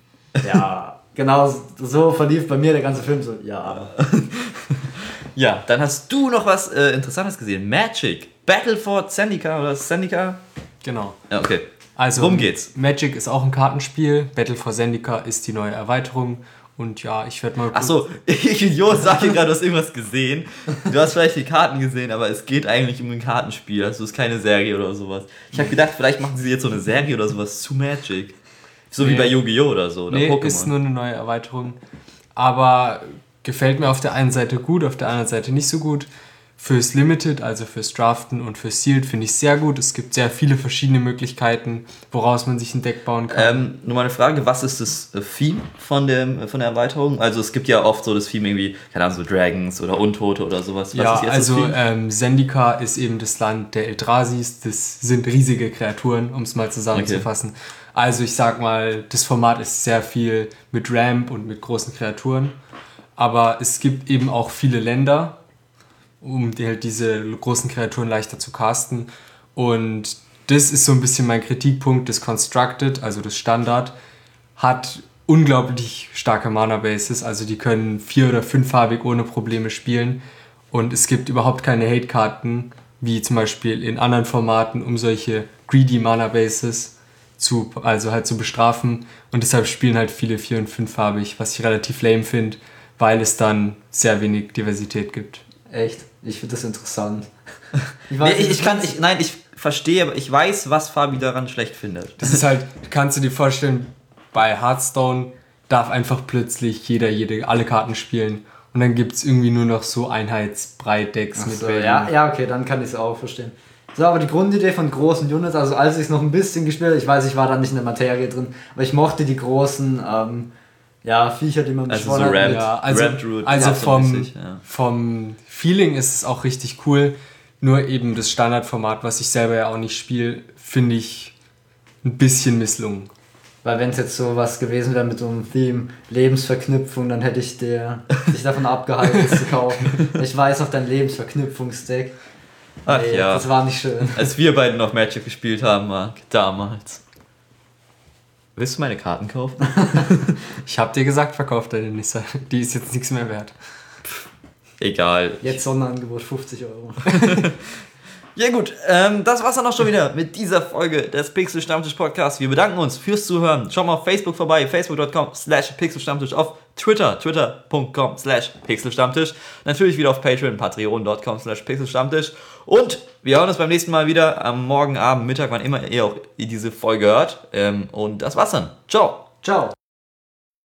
Genau so verlief bei mir der ganze Film so, ja. Ja, dann hast du noch was Interessantes gesehen. Magic. Battle for Zendika oder Zendika? Genau. Ja, okay. Also, worum geht's? Magic ist auch ein Kartenspiel. Battle for Zendika ist die neue Erweiterung. Und ja, ich werde mal... Achso, ich Idiot, sag dir gerade, du hast irgendwas gesehen. Du hast vielleicht die Karten gesehen, aber es geht eigentlich um ein Kartenspiel. Also es ist keine Serie oder sowas. Ich habe gedacht, vielleicht machen sie jetzt so eine Serie oder sowas zu Magic. So wie bei Yu-Gi-Oh! Oder so. Oder Pokémon. Ist nur eine neue Erweiterung. Aber gefällt mir auf der einen Seite gut, auf der anderen Seite nicht so gut. Fürs Limited, also fürs Draften und fürs Sealed finde ich sehr gut. Es gibt sehr viele verschiedene Möglichkeiten, woraus man sich ein Deck bauen kann. Nur mal eine Frage, was ist das Theme von der Erweiterung? Also es gibt ja oft so das Theme irgendwie, keine Ahnung, so Dragons oder Untote oder sowas. Was ist jetzt also Zendika ist eben das Land der Eldrasis. Das sind riesige Kreaturen, um es mal zusammenzufassen. Okay. Also ich sag mal, das Format ist sehr viel mit Ramp und mit großen Kreaturen. Aber es gibt eben auch viele Länder, um diese großen Kreaturen leichter zu casten. Und das ist so ein bisschen mein Kritikpunkt. Das Constructed, also das Standard, hat unglaublich starke Mana-Bases. Also die können 4- oder 5-farbig ohne Probleme spielen. Und es gibt überhaupt keine Hate-Karten, wie zum Beispiel in anderen Formaten, um solche greedy Mana-Bases zu bestrafen. Und deshalb spielen halt viele 4- und 5-farbig, was ich relativ lame finde, weil es dann sehr wenig Diversität gibt. Echt? Ich finde das interessant. Ich verstehe, aber ich weiß, was Fabi daran schlecht findet. Das ist halt, kannst du dir vorstellen, bei Hearthstone darf einfach plötzlich alle Karten spielen und dann gibt es irgendwie nur noch so Einheitsbreit-Decks mit Bällen. Ja, okay, dann kann ich es auch verstehen. So, aber die Grundidee von großen Units, also als ich es noch ein bisschen gespielt habe, ich weiß, ich war da nicht in der Materie drin, aber ich mochte die großen Ja, Viecher, die man Also so beschworen hat. Ram- mit- Ja, also, Wrapped Root, also ja, so vom, mäßig, ja. vom Feeling ist es auch richtig cool. Nur eben das Standardformat, was ich selber ja auch nicht spiele, finde ich ein bisschen misslungen. Weil wenn es jetzt so was gewesen wäre mit so einem Theme Lebensverknüpfung, dann hätte ich dich davon abgehalten, es zu kaufen. Ich weiß noch dein Lebensverknüpfungsdeck. Ach Nee, ja. Das war nicht schön. Als wir beide noch Magic gespielt haben, Marc, damals. Willst du meine Karten kaufen? Ich habe dir gesagt, verkauf deine Nissa. Die ist jetzt nichts mehr wert. Egal. Jetzt Sonderangebot 50 Euro. Ja gut, das war's dann auch schon wieder mit dieser Folge des Pixel Stammtisch Podcasts. Wir bedanken uns fürs Zuhören. Schaut mal auf Facebook vorbei, facebook.com/pixelstammtisch, auf Twitter, twitter.com/pixelstammtisch. Natürlich wieder auf Patreon, patreon.com/pixelstammtisch. Und wir hören uns beim nächsten Mal wieder am Morgen, Abend, Mittag, wann immer ihr auch diese Folge hört. Und das war's dann. Ciao. Ciao.